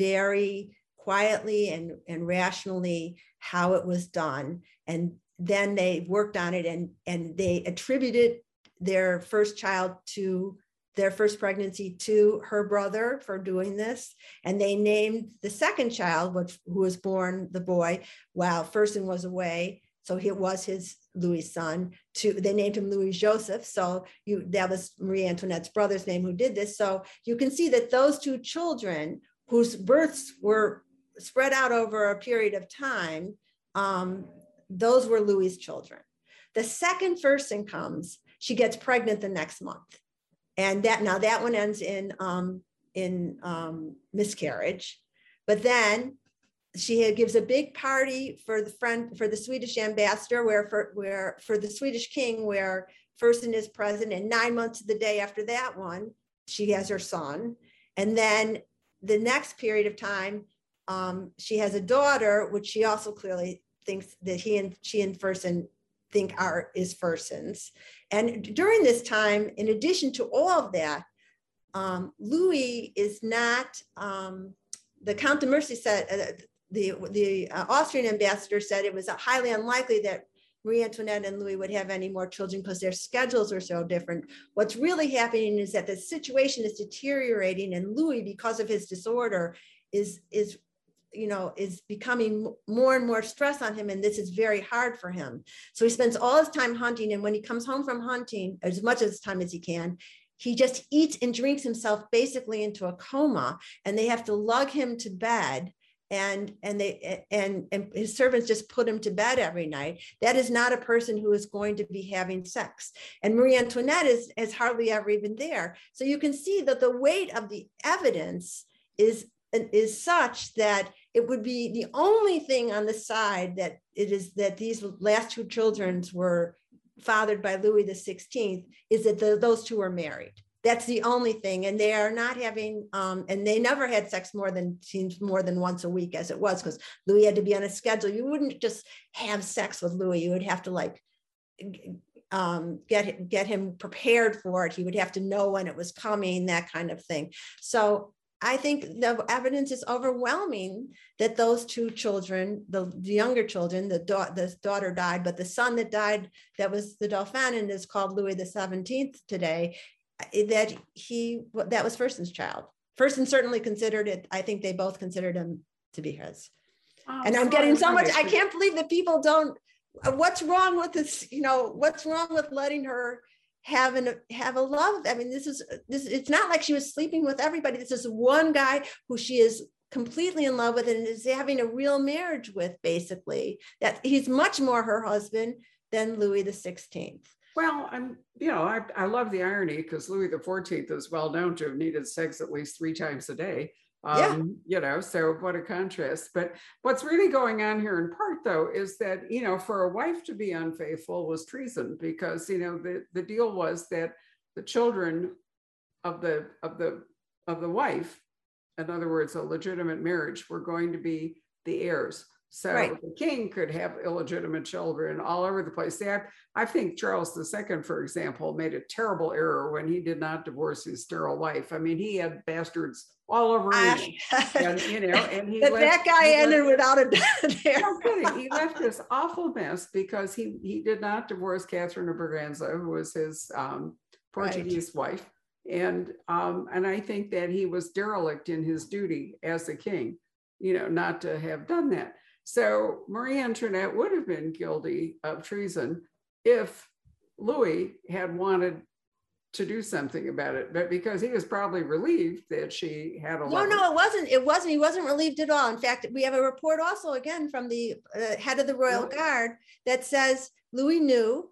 very quietly and, and rationally how it was done. And then they worked on it, and, and they attributed their first child to their first pregnancy to her brother for doing this. And they named the second child, which, who was born, the boy, while Fersen was away. So it was his Louis' son. To, they named him Louis Joseph. So you, that was Marie Antoinette's brother's name who did this. So you can see that those two children whose births were spread out over a period of time, um, those were Louis's children. The second Fersen comes, she gets pregnant the next month. And that now that one ends in, um, in um, miscarriage. But then she had, gives a big party for the friend, for the Swedish ambassador, where for, where, for the Swedish king, where Fersen is present. And nine months of the day after that one, she has her son. And then the next period of time, Um, she has a daughter, which she also clearly thinks that he and she and Fersen think are is Fersen's. And during this time, in addition to all of that, um, Louis is not, um, the Count de Mercy said, uh, the, the uh, Austrian ambassador said it was highly unlikely that Marie Antoinette and Louis would have any more children because their schedules are so different. What's really happening is that the situation is deteriorating, and Louis, because of his disorder, is, is you know, is becoming more and more stress on him. And this is very hard for him. So he spends all his time hunting. And when he comes home from hunting, as much of his time as he can, he just eats and drinks himself basically into a coma, and they have to lug him to bed. And, and they and, and his servants just put him to bed every night. That is not a person who is going to be having sex. And Marie Antoinette is, is hardly ever even there. So you can see that the weight of the evidence is, is such that it would be the only thing on the side that it is that these last two children were fathered by Louis the sixteenth is that the, those two were married. That's the only thing. And they are not having, um, and they never had sex more than, seems more than once a week as it was, because Louis had to be on a schedule. You wouldn't just have sex with Louis. You would have to like um, get, get him prepared for it. He would have to know when it was coming, that kind of thing. So I think the evidence is overwhelming that those two children, the, the younger children, the, da the daughter died, but the son that died, that was the Dauphin and is called Louis the seventeenth today, that he, that was Fersen's child. Fersen certainly considered it. I think they both considered him to be his. Oh, and I'm getting so much, I can't believe that people don't what's wrong with this? You know, what's wrong with letting her have an have a love? I mean, this is this. It's not like she was sleeping with everybody. This is one guy who she is completely in love with and is having a real marriage with, basically. That he's much more her husband than Louis the sixteenth. Well, I'm, you know, I, I love the irony because Louis the fourteenth is well known to have needed sex at least three times a day. Um, Yeah. You know, so what a contrast. But what's really going on here in part, though, is that, you know, for a wife to be unfaithful was treason, because, you know, the, the deal was that the children of the of the of the wife, in other words, a legitimate marriage, were going to be the heirs. So Right. the king could have illegitimate children all over the place. That, I think Charles the Second, for example, made a terrible error when he did not divorce his sterile wife. I mean, he had bastards all over England. And, you know, and he that, left, that guy he ended left, without a there. no kidding. He left this awful mess because he he did not divorce Catherine of Braganza, who was his um, Portuguese right. wife. And um, and I think that he was derelict in his duty as a king, you know, not to have done that. So Marie Antoinette would have been guilty of treason if Louis had wanted to do something about it, but because he was probably relieved that she had a No, lover. no, it wasn't. It wasn't. He wasn't relieved at all. In fact, we have a report also again from the uh, head of the Royal Really? Guard that says Louis knew,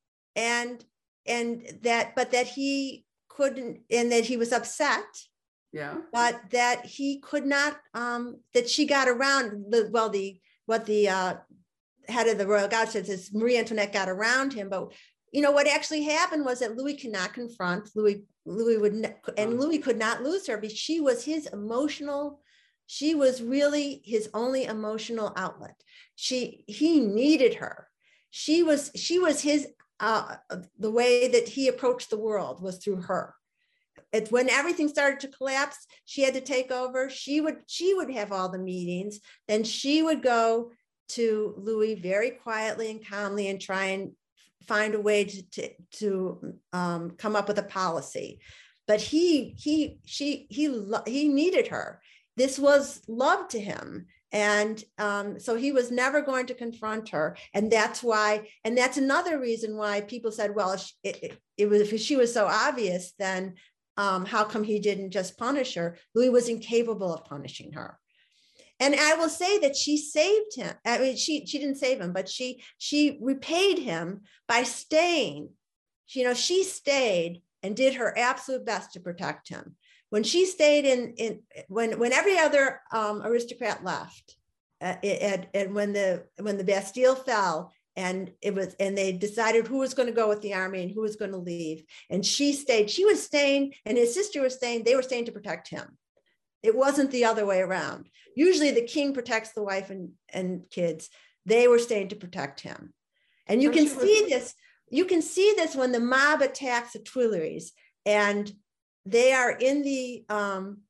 and and that, but that he couldn't, and that he was upset. Yeah. But that he could not. Um, that she got around. The, well, the what the uh, head of the Royal Guard says is Marie Antoinette got around him, but. You know, what actually happened was that Louis cannot confront, Louis, Louis would, ne- and Louis could not lose her because she was his emotional, she was really his only emotional outlet. She, he needed her. She was, she was his, uh, the way that he approached the world was through her. It's when everything started to collapse, she had to take over. She would, she would have all the meetings. Then she would go to Louis very quietly and calmly and try and find a way to, to, to um, come up with a policy. But he, he, she, he, he needed her. This was love to him. And um, so he was never going to confront her. And that's why, and that's another reason why people said, well, if it, it, it was, if she was so obvious, then um, how come he didn't just punish her? Louis was incapable of punishing her. And I will say that she saved him. I mean, she she didn't save him, but she she repaid him by staying. You know, she stayed and did her absolute best to protect him. When she stayed in, in when when every other um, aristocrat left, uh, it, and when the when the Bastille fell, and it was and they decided who was going to go with the army and who was going to leave, and she stayed. She was staying, and his sister was staying. They were staying to protect him. It wasn't the other way around. Usually the king protects the wife and, and kids. They were staying to protect him. And you But can she was- see this, you can see this when the mob attacks the Tuileries and they are in the, um,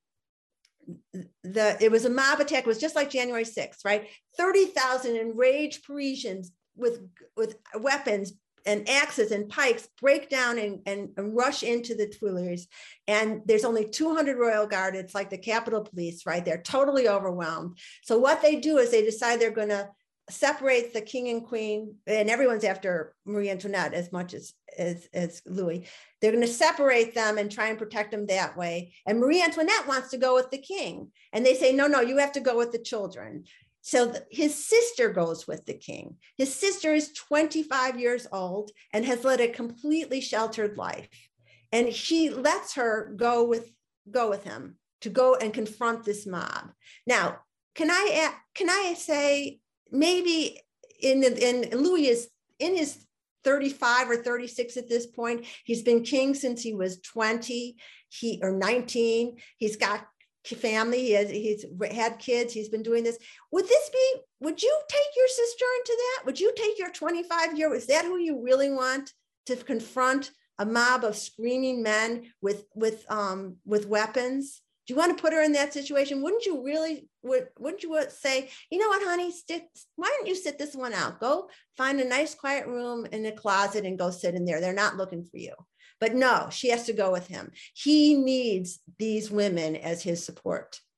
the, it was a mob attack. It was just like January sixth, right? thirty thousand enraged Parisians with, with weapons and axes and pikes break down and, and, and rush into the Tuileries. And there's only two hundred Royal Guard. It's like the Capitol Police, right? They're totally overwhelmed. So what they do is they decide they're going to separate the king and queen, and everyone's after Marie Antoinette as much as, as, as Louis. They're going to separate them and try and protect them that way. And Marie Antoinette wants to go with the king. And they say, no, no, you have to go with the children. So his sister goes with the king. His sister is twenty-five years old and has led a completely sheltered life. And she lets her go with, go with him to go and confront this mob. Now, can I, can I say, maybe in, in Louis is in his thirty-five or thirty-six at this point, he's been king since he was twenty he, or nineteen. He's got family, he has, he's had kids, he's been doing this. Would this be, would you take your sister into that? Would you take your twenty-five year, is that who you really want to confront a mob of screaming men with, with, um, with weapons? Do you want to put her in that situation? Wouldn't you really, would, wouldn't you say, you know what, honey, sit, why don't you sit this one out? Go find a nice quiet room in a closet and go sit in there. They're not looking for you. But no, she has to go with him. He needs these women as his support.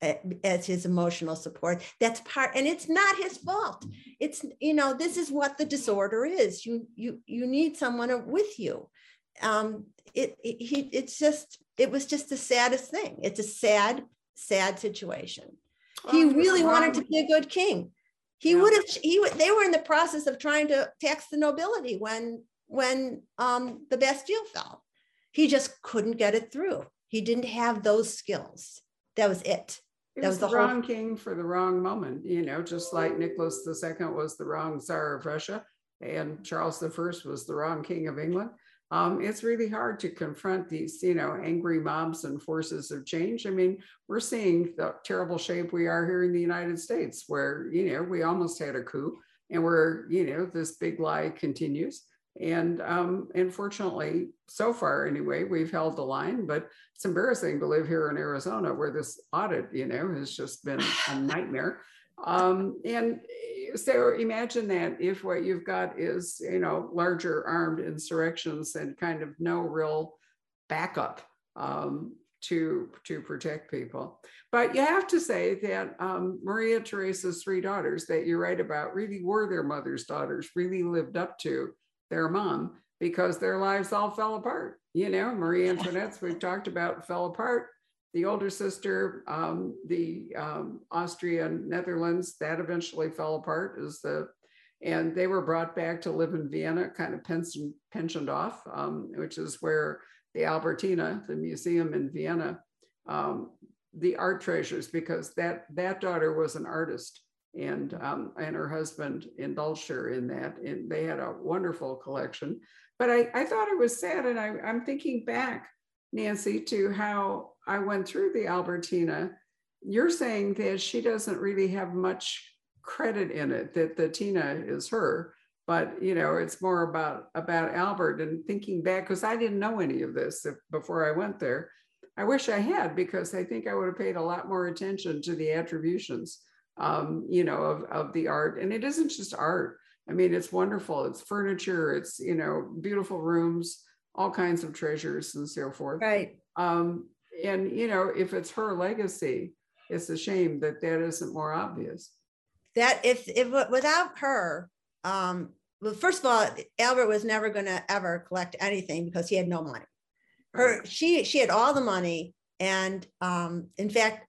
as his emotional support. That's part, and it's not his fault. It's, you know, this is what the disorder is. You, you, you need someone with you. Um, it, it, he, it's just, it was just the saddest thing. It's a sad, sad situation. Well, he he was really wanted wrong. to be a good king. He Yeah. would have, he would, they were in the process of trying to tax the nobility when, when um, the Bastille fell. He just couldn't get it through. He didn't have those skills. That was it. He That was was the the whole- wrong king for the wrong moment, you know, just like Nicholas the Second was the wrong Tsar of Russia and Charles the First was the wrong king of England. Um, it's really hard to confront these, you know, angry mobs and forces of change. I mean, we're seeing the terrible shape we are here in the United States, where, you know, we almost had a coup and where, you know, this big lie continues. And um, unfortunately, so far anyway, we've held the line, but it's embarrassing to live here in Arizona where this audit, you know, has just been a nightmare. Um, and so imagine that if what you've got is, you know, larger armed insurrections and kind of no real backup um, to, to protect people. But you have to say that um, Maria Theresa's three daughters that you write about really were their mother's daughters, really lived up to their mom, because their lives all fell apart. You know, Marie Antoinette's, we've talked about, fell apart. The older sister, um, the um, Austrian Netherlands, that eventually fell apart as the, and they were brought back to live in Vienna, kind of pension, pensioned off, um, which is where the Albertina, the museum in Vienna, um, the art treasures, because that, that daughter was an artist. And, um, and her husband indulged her in that. And they had a wonderful collection. But I, I thought it was sad. And I, I'm thinking back, Nancy, to how I went through the Albertina. You're saying that she doesn't really have much credit in it, that the Tina is her. But, you know, it's more about, about Albert. And thinking back, because I didn't know any of this if, before I went there. I wish I had, because I think I would have paid a lot more attention to the attributions um, you know, of, of the art. And it isn't just art. I mean, it's wonderful. It's furniture, it's, you know, beautiful rooms, all kinds of treasures and so forth. Right. Um, and, you know, if it's her legacy, it's a shame that that isn't more obvious. That if, if without her, um, well, first of all, Albert was never going to ever collect anything because he had no money. Her, she, she had all the money. And um, in fact,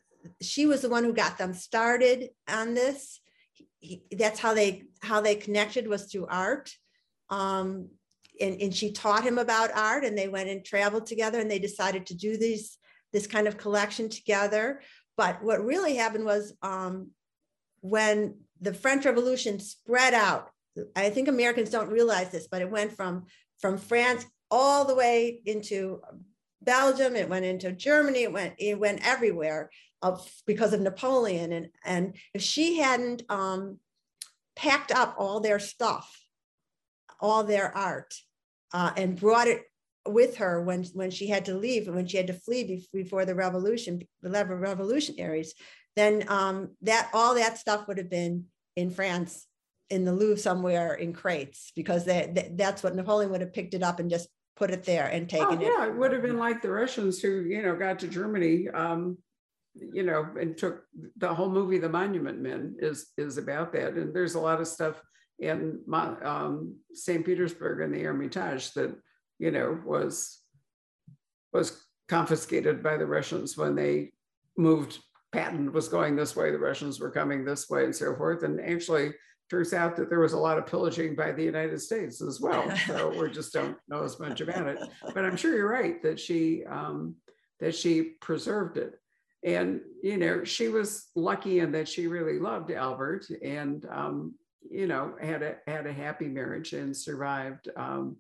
she was the one who got them started on this. He, that's how they how they connected, was through art. Um, and, and she taught him about art, and they went and traveled together, and they decided to do these this kind of collection together. But what really happened was um, when the French Revolution spread out, I think Americans don't realize this, but it went from, from France all the way into Belgium, it went into Germany, it went, it went everywhere. Of, because of Napoleon. And, and if she hadn't um, packed up all their stuff, all their art, uh, and brought it with her when, when she had to leave and when she had to flee before the revolution, the revolutionaries, then um, that all that stuff would have been in France, in the Louvre somewhere in crates, because they, they, that's what Napoleon would have picked it up and just put it there and taken oh, it. Yeah, it would have been like the Russians who, you know, got to Germany, um, you know, and took the whole movie, The Monument Men, is is about that. And there's a lot of stuff in um, Saint Petersburg and the Hermitage that, you know, was was confiscated by the Russians when they moved. Patton was going this way, the Russians were coming this way, and so forth. And actually, turns out that there was a lot of pillaging by the United States as well. So we just don't know as much about it. But I'm sure you're right that she um, that she preserved it. And, you know, she was lucky in that she really loved Albert and, um, you know, had a, had a happy marriage and survived, um,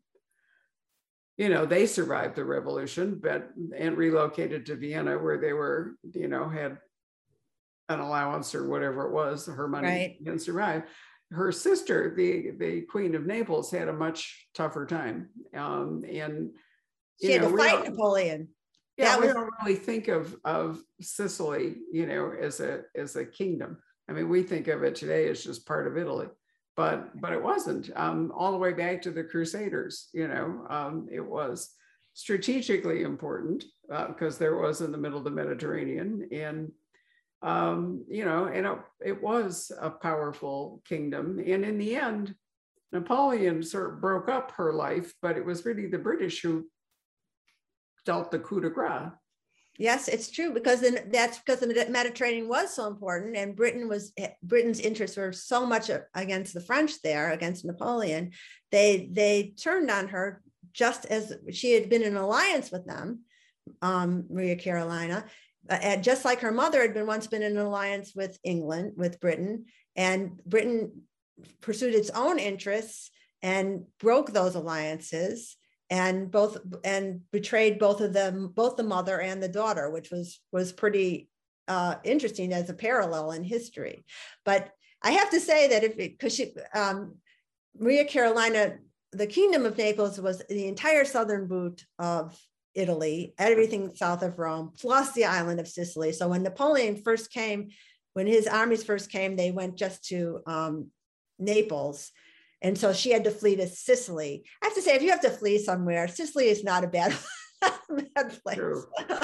you know, they survived the revolution, but, and relocated to Vienna where they were, you know, had an allowance or whatever it was, her money, right, and survived. Her sister, the, the Queen of Naples, had a much tougher time. Um, and, she had know, to fight Napoleon. Yeah, that we was, don't really think of, of Sicily, you know, as a as a kingdom. I mean, we think of it today as just part of Italy, but but it wasn't. Um, all the way back to the Crusaders, you know, um, it was strategically important uh, because there was in the middle of the Mediterranean, and Um, you know, and it, it was a powerful kingdom. And in the end, Napoleon sort of broke up her life, but it was really the British who dealt the coup de grace. Yes, it's true, because then that's because the Mediterranean was so important, and Britain was Britain's interests were so much against the French there, against Napoleon. They they turned on her just as she had been in alliance with them, um, Maria Carolina, and just like her mother had been once been in an alliance with England, with Britain, and Britain pursued its own interests and broke those alliances, and both and betrayed both of them, both the mother and the daughter, which was was pretty uh, interesting as a parallel in history. But I have to say that if because she um, Maria Carolina, the Kingdom of Naples was the entire southern boot of Italy, everything south of Rome, plus the island of Sicily. So when Napoleon first came, when his armies first came, they went just to um, Naples. And so she had to flee to Sicily. I have to say, if you have to flee somewhere, Sicily is not a bad, bad place. True.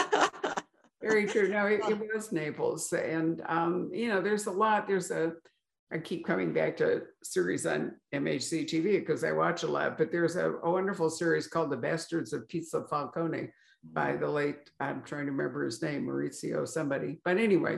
Very true. No, it, it was Naples. And, um, you know, there's a lot, there's a, I keep coming back to series on M H C T V because I watch a lot, but there's a, a wonderful series called The Bastards of Pizzo Falcone by the late, I'm trying to remember his name, Maurizio somebody. But anyway,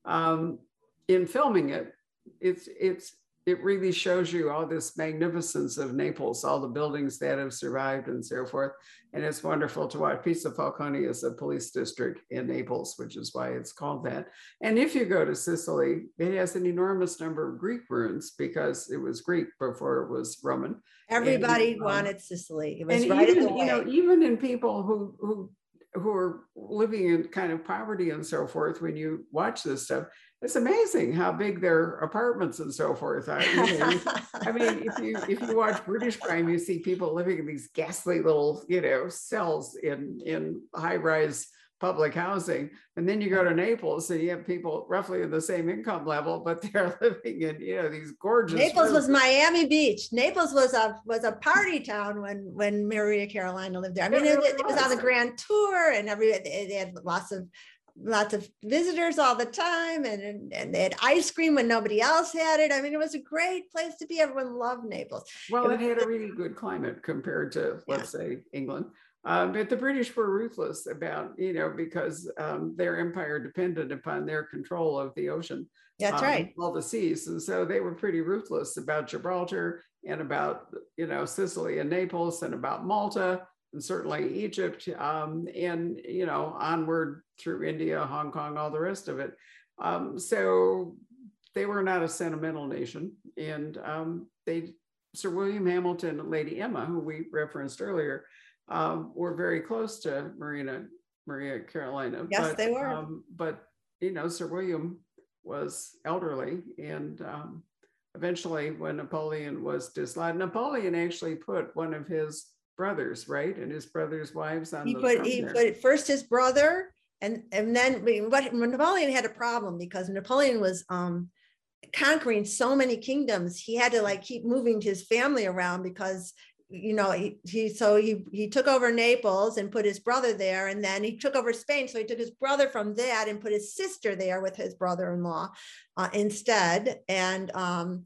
um, in filming it, it's, it's, it really shows you all this magnificence of Naples, all the buildings that have survived and so forth. And it's wonderful to watch. Pizzo Falcone is a police district in Naples, which is why it's called that. And if you go to Sicily, it has an enormous number of Greek ruins because it was Greek before it was Roman. Everybody and, um, wanted Sicily. It was and right even, in the way. you know, even in people who, who, who are living in kind of poverty and so forth, when you watch this stuff, it's amazing how big their apartments and so forth are. You know, I mean, if you if you watch British crime, you see people living in these ghastly little, you know, cells in in high-rise public housing, and then you go to Naples and you have people roughly in the same income level, but they're living in, you know, these gorgeous. Naples rooms. was Miami Beach. Naples was a was a party town when when Maria Carolina lived there. I mean, It it, really it was on the was. Grand Tour, and every they had lots of lots of visitors all the time, and, and and they had ice cream when nobody else had it. I mean, it was a great place to be. Everyone loved Naples. Well, it, it had a really good climate compared to, let's yeah. say, England. Um, but the British were ruthless about, you know, because um, their empire depended upon their control of the ocean. That's um, right. All the seas. And so they were pretty ruthless about Gibraltar and about, you know, Sicily and Naples and about Malta and certainly Egypt, um, and, you know, onward through India, Hong Kong, all the rest of it. Um, so they were not a sentimental nation. And um, they, Sir William Hamilton and Lady Emma, who we referenced earlier, um, were very close to Marina, Maria Carolina. Yes, but, they were. Um, but, you know, Sir William was elderly, and um, eventually when Napoleon was dislodged, Napoleon actually put one of his brothers, right, and his brother's wives on he the put throne he there. put first his brother, and and then what Napoleon had a problem because Napoleon was um conquering so many kingdoms. He had to like keep moving his family around because, you know, he, he so he he took over Naples and put his brother there, and then he took over Spain, so he took his brother from that and put his sister there with his brother-in-law uh, instead. And um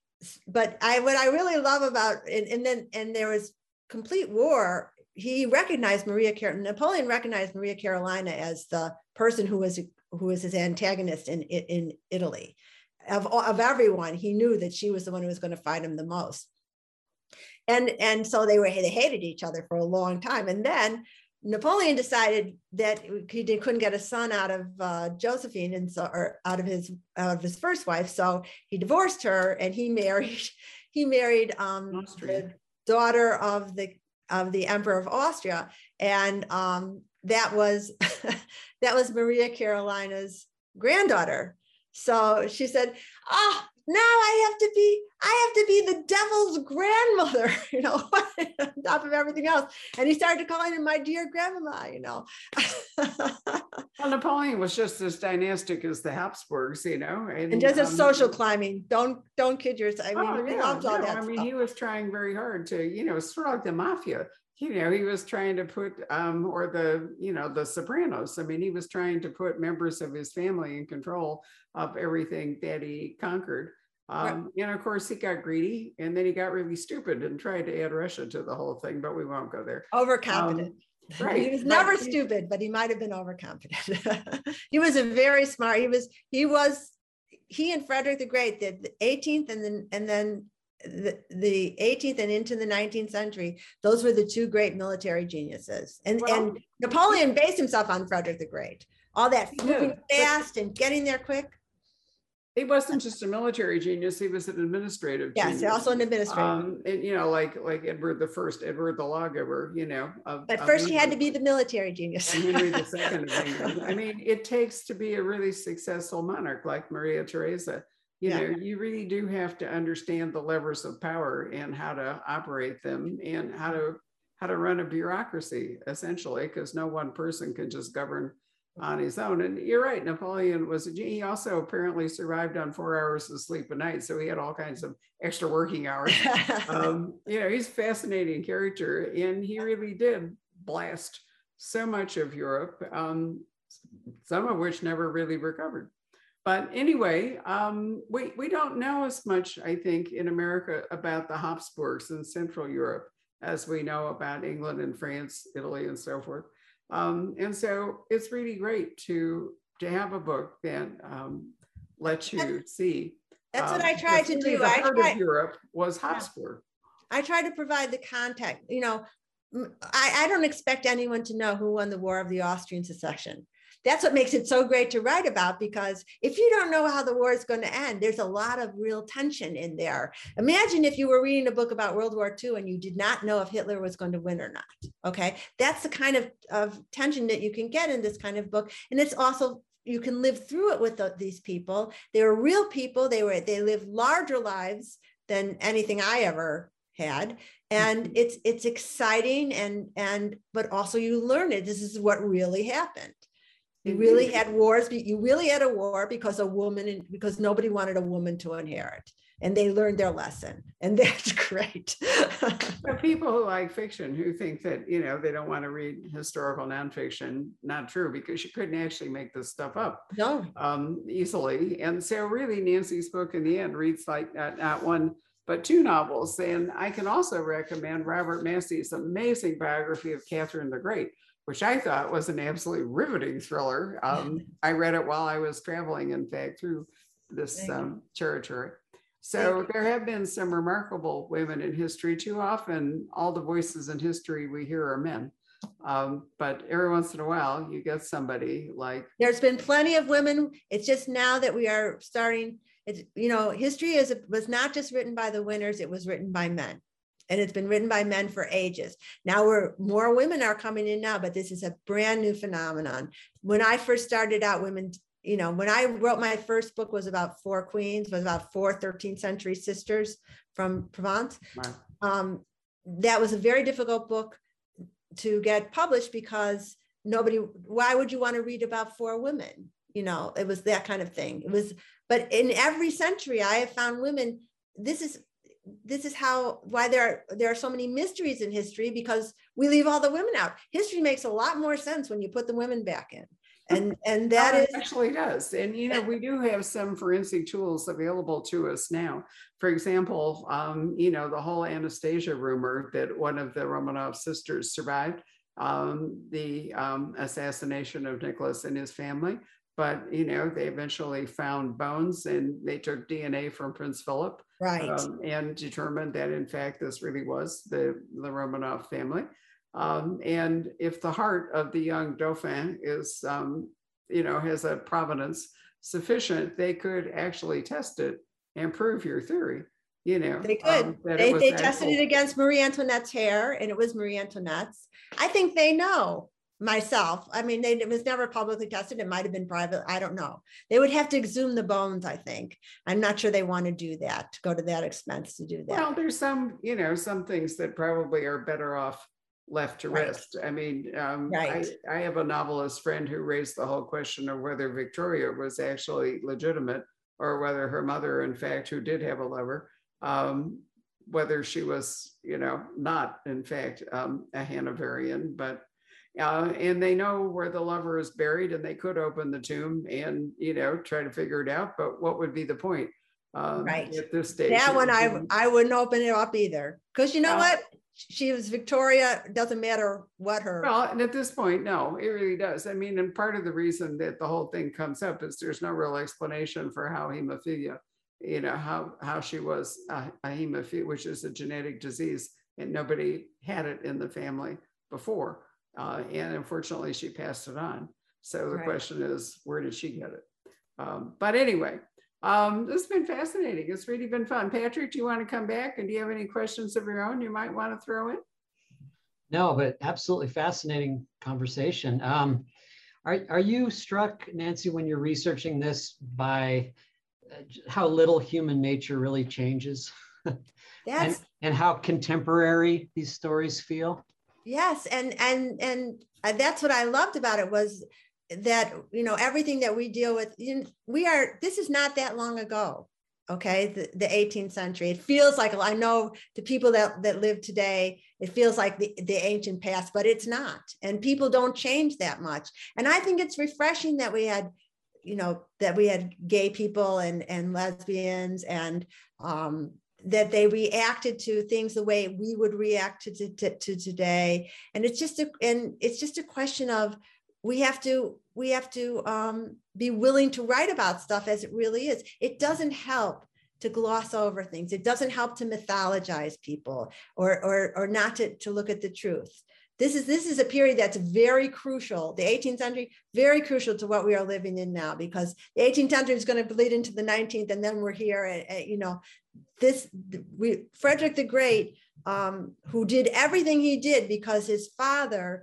but I what I really love about and, and then and there was complete war. He recognized Maria Carolina, Napoleon recognized Maria Carolina as the person who was who was his antagonist in in Italy. Of, of everyone, he knew that she was the one who was going to fight him the most. And, and so they were they hated each other for a long time. And then Napoleon decided that he did, couldn't get a son out of uh, Josephine, and so or out of his out of his first wife. So he divorced her, and he married he married um, the daughter of the of the Emperor of Austria, and um, that was that was Maria Carolina's granddaughter. So she said, "Ah, oh, now I have to be I have to be the devil's grandmother, you know, on top of everything else. And he started calling him my dear grandmama, you know. Well, Napoleon was just as dynastic as the Habsburgs, you know. And, and just um, as social climbing. Don't don't kid yourself. I mean, oh, he yeah, loves all no, that I mean, stuff. he was trying very hard to, you know, sort of like the mafia. You know, he was trying to put, um, or the, you know, the Sopranos. I mean, he was trying to put members of his family in control of everything that he conquered. Um, right. And of course, he got greedy, and then he got really stupid and tried to add Russia to the whole thing, but we won't go there. Overconfident. Um, right. He was never but stupid, but he might have been overconfident. He was a very smart, he was, he was, he and Frederick the Great, the, the eighteenth and then, and then the, the eighteenth and into the nineteenth century, those were the two great military geniuses. And, well, and Napoleon based himself on Frederick the Great. All that moving fast and getting there quick. He wasn't just a military genius; he was an administrative. Yes, genius. also an administrator. Um, and you know, like like Edward the First, Edward the Lawgiver. You know, of, but of first England. He had to be the military genius. And Henry the Second of England. I mean, it takes to be a really successful monarch like Maria Theresa. You yeah. know, you really do have to understand the levers of power and how to operate them and how to how to run a bureaucracy, essentially, because no one person can just govern on his own. And you're right, Napoleon was a he also apparently survived on four hours of sleep a night, so he had all kinds of extra working hours. um, you know, he's a fascinating character, and he really did blast so much of Europe, um, some of which never really recovered. But anyway, um, we, we don't know as much, I think, in America about the Habsburgs in Central Europe as we know about England and France, Italy, and so forth. Um, and so it's really great to, to have a book that um, lets you see. That's um, what I tried to do. The I heart tried, of Europe was Habsburg. I try to provide the context. You know, I, I don't expect anyone to know who won the War of the Austrian Succession. That's what makes it so great to write about, because if you don't know how the war is going to end, there's a lot of real tension in there. Imagine if you were reading a book about World War Two and you did not know if Hitler was going to win or not. Okay, that's the kind of, of tension that you can get in this kind of book. And it's also, you can live through it with the, these people. They were real people. They were, they lived larger lives than anything I ever had. And it's, it's exciting and, and, but also you learn it. This is what really happened. You really had wars, but you really had a war because a woman, because nobody wanted a woman to inherit, and they learned their lesson, and that's great. For people who like fiction, who think that, you know, they don't want to read historical nonfiction, not true, because you couldn't actually make this stuff up no. um, easily. And so really Nancy's book in the end reads like not, not one, but two novels. And I can also recommend Robert Massey's amazing biography of Catherine the Great, which I thought was an absolutely riveting thriller. Um, I read it while I was traveling, in fact, through this um, territory. So there have been some remarkable women in history. Too often, all the voices in history we hear are men. Um, but every once in a while, you get somebody like... There's been plenty of women. It's just now that we are starting, it's, you know, history is was not just written by the winners, it was written by men. And it's been written by men for ages. Now we're more women are coming in now, but this is a brand new phenomenon. When I first started out, women, you know, when I wrote my first book was about four queens, was about four thirteenth century sisters from Provence. Wow. Um, that was a very difficult book to get published because nobody, why would you want to read about four women? You know, it was that kind of thing. It was, but in every century I have found women, this is, This is how, why there are, there are so many mysteries in history, because we leave all the women out. History makes a lot more sense when you put the women back in. And, and that oh, is. It actually does. And, you know, we do have some forensic tools available to us now. For example, um, you know, the whole Anastasia rumor that one of the Romanov sisters survived um, the um, assassination of Nicholas and his family. But, you know, they eventually found bones and they took D N A from Prince Philip. Right. Um, and determined that, in fact, this really was the, the Romanov family. Um, and if the heart of the young Dauphin is, um, you know, has a provenance sufficient, they could actually test it and prove your theory. You know, they could. Um, they they tested it against Marie Antoinette's hair, and it was Marie Antoinette's. I think they know. myself. I mean, they, it was never publicly tested. It might have been private. I don't know. They would have to exhume the bones, I think. I'm not sure they want to do that, to go to that expense to do that. Well, there's some, you know, some things that probably are better off left to Right. rest. I mean, um, Right. I, I have a novelist friend who raised the whole question of whether Victoria was actually legitimate or whether her mother, in fact, who did have a lover, um, whether she was, you know, not, in fact, um, a Hanoverian, but Uh, and they know where the lover is buried, and they could open the tomb and, you know, try to figure it out. But what would be the point um, Right. at this stage? That one, I, I wouldn't open it up either. Because you know Well, what? She was Victoria, doesn't matter what her. Well, and at this point, no, it really does. I mean, and part of the reason that the whole thing comes up is there's no real explanation for how hemophilia, you know, how, how she was a, a hemophilia, which is a genetic disease, and nobody had it in the family before. Uh, and unfortunately, she passed it on. So the Right. question is, where did she get it? Um, but anyway, um, this has been fascinating. It's really been fun. Patrick, do you want to come back? And do you have any questions of your own you might want to throw in? No, but absolutely fascinating conversation. Um, are, are you struck, Nancy, when you're researching this by uh, how little human nature really changes and, That's and how contemporary these stories feel? yes, and and and uh, that's what I loved about it, was that, you know, everything that we deal with, you know, we are, this is not that long ago, okay, the, the eighteenth century. It feels like, I know to people that, that live today, it feels like the, the ancient past, but it's not. And people don't change that much. And I think it's refreshing that we had, you know, that we had gay people and, and lesbians, and um, that they reacted to things the way we would react to, to, to today. And it's just a, and it's just a question of, we have to, we have to um, be willing to write about stuff as it really is. It doesn't help to gloss over things. It doesn't help to mythologize people, or, or, or not to, to look at the truth. This is, this is a period that's very crucial, the eighteenth century, very crucial to what we are living in now, because the eighteenth century is going to bleed into the nineteenth, and then we're here, and, and you know, this, we, Frederick the Great, um, who did everything he did because his father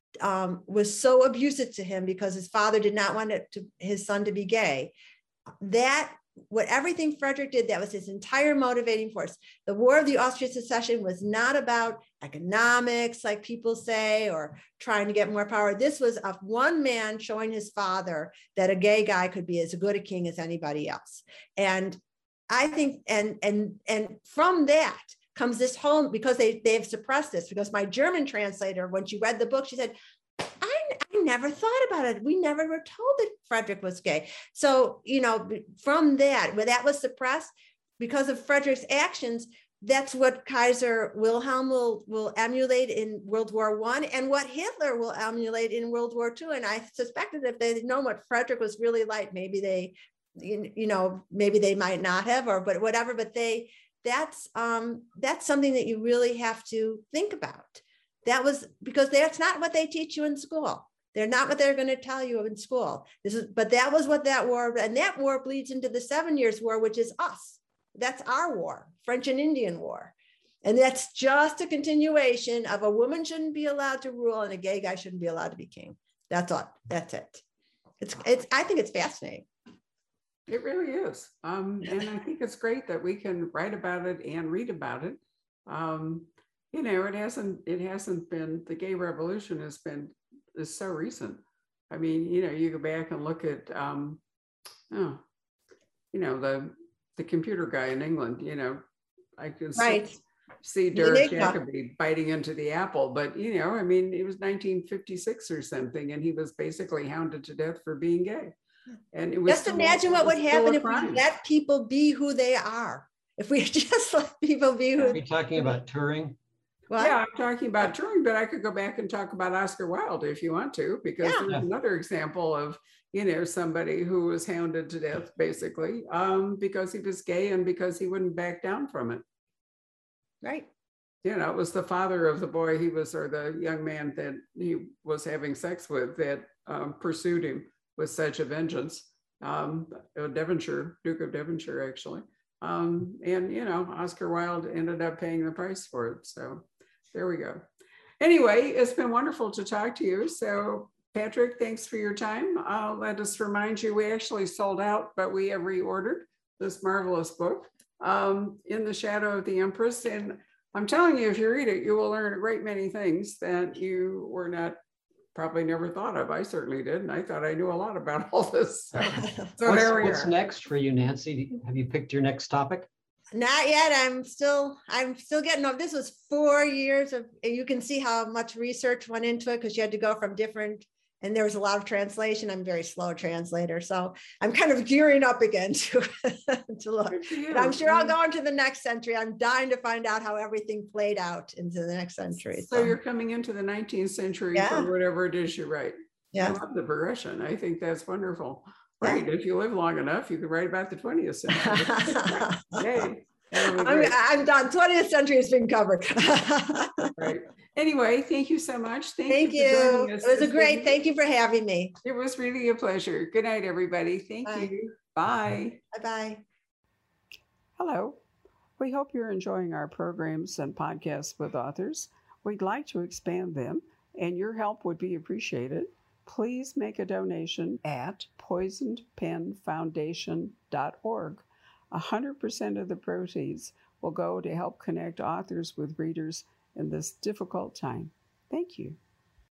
um, was so abusive to him, because his father did not want it to, his son to be gay. That, what everything Frederick did, that was his entire motivating force. The War of the Austrian Succession was not about economics, like people say, or trying to get more power. This was of one man showing his father that a gay guy could be as good a king as anybody else. And I think, and and and from that comes this whole, because they they've suppressed this, because my German translator, when she read the book, she said, I, I never thought about it. We never were told that Frederick was gay. So, you know, from that, where that was suppressed because of Frederick's actions, that's what Kaiser Wilhelm will, will emulate in World War One, and what Hitler will emulate in World War Two. And I suspected if they'd known what Frederick was really like, maybe they, you, you know, maybe they might not have, or but whatever, but they, that's, um, that's something that you really have to think about. That was, because that's not what they teach you in school. They're not what they're going to tell you in school. This is, but that was what that war, and that war bleeds into the Seven Years' War, which is us. That's our war, French and Indian War. And that's just a continuation of a woman shouldn't be allowed to rule and a gay guy shouldn't be allowed to be king. That's all. That's it. It's, it's, I think it's fascinating. It really is. Um, and I think it's great that we can write about it and read about it. Um, you know, it hasn't, it hasn't been, the gay revolution has been, is so recent. I mean, you know, you go back and look at, um, oh, you know, the, the computer guy in England, you know, I can Right. see, see Derek Jacobi biting into the apple, but, you know, I mean, it was nineteen fifty-six or something, and he was basically hounded to death for being gay. And it was Just still, imagine what would happen if crime. we let people be who they are. If we just let people be who. Are we talking about Turing? What? Yeah, I'm talking about Turing, but I could go back and talk about Oscar Wilde if you want to, because Yeah. there's Yeah. another example of, you know, somebody who was hounded to death basically um, because he was gay and because he wouldn't back down from it. Right. You know, it was the father of the boy he was, or the young man that he was having sex with, that um, pursued him with such a vengeance. Um, Devonshire, Duke of Devonshire, actually. Um, and, you know, Oscar Wilde ended up paying the price for it. So there we go. Anyway, it's been wonderful to talk to you. So Patrick, thanks for your time. Uh, let us remind you, we actually sold out, but we have reordered this marvelous book, um, In the Shadow of the Empress. And I'm telling you, if you read it, you will learn a great many things that you were not, probably never thought of. I certainly did. And I thought I knew a lot about all this. So, so what's, there we what's are. next for you, Nancy? Have you picked your next topic? Not yet. I'm still, I'm still getting over. This was four years of, and you can see how much research went into it because you had to go from different, and there was a lot of translation. I'm a very slow translator. So I'm kind of gearing up again to, to look. But I'm sure I'll go into the next century. I'm dying to find out how everything played out into the next century. So, so. you're coming into the nineteenth century yeah. for whatever it is you write. Yeah. I love the progression. I think that's wonderful. Right. If you live long enough, you could write about the twentieth century. Yay. I'm, I'm done. twentieth century has been covered. Right. Anyway, thank you so much. Thank, thank you. you. It was a great, evening. Thank you for having me. It was really a pleasure. Good night, everybody. Thank Bye. you. Bye. Bye-bye. Hello. We hope you're enjoying our programs and podcasts with authors. We'd like to expand them, and your help would be appreciated. Please make a donation at poisoned pen foundation dot org. one hundred percent of the proceeds will go to help connect authors with readers in this difficult time. Thank you.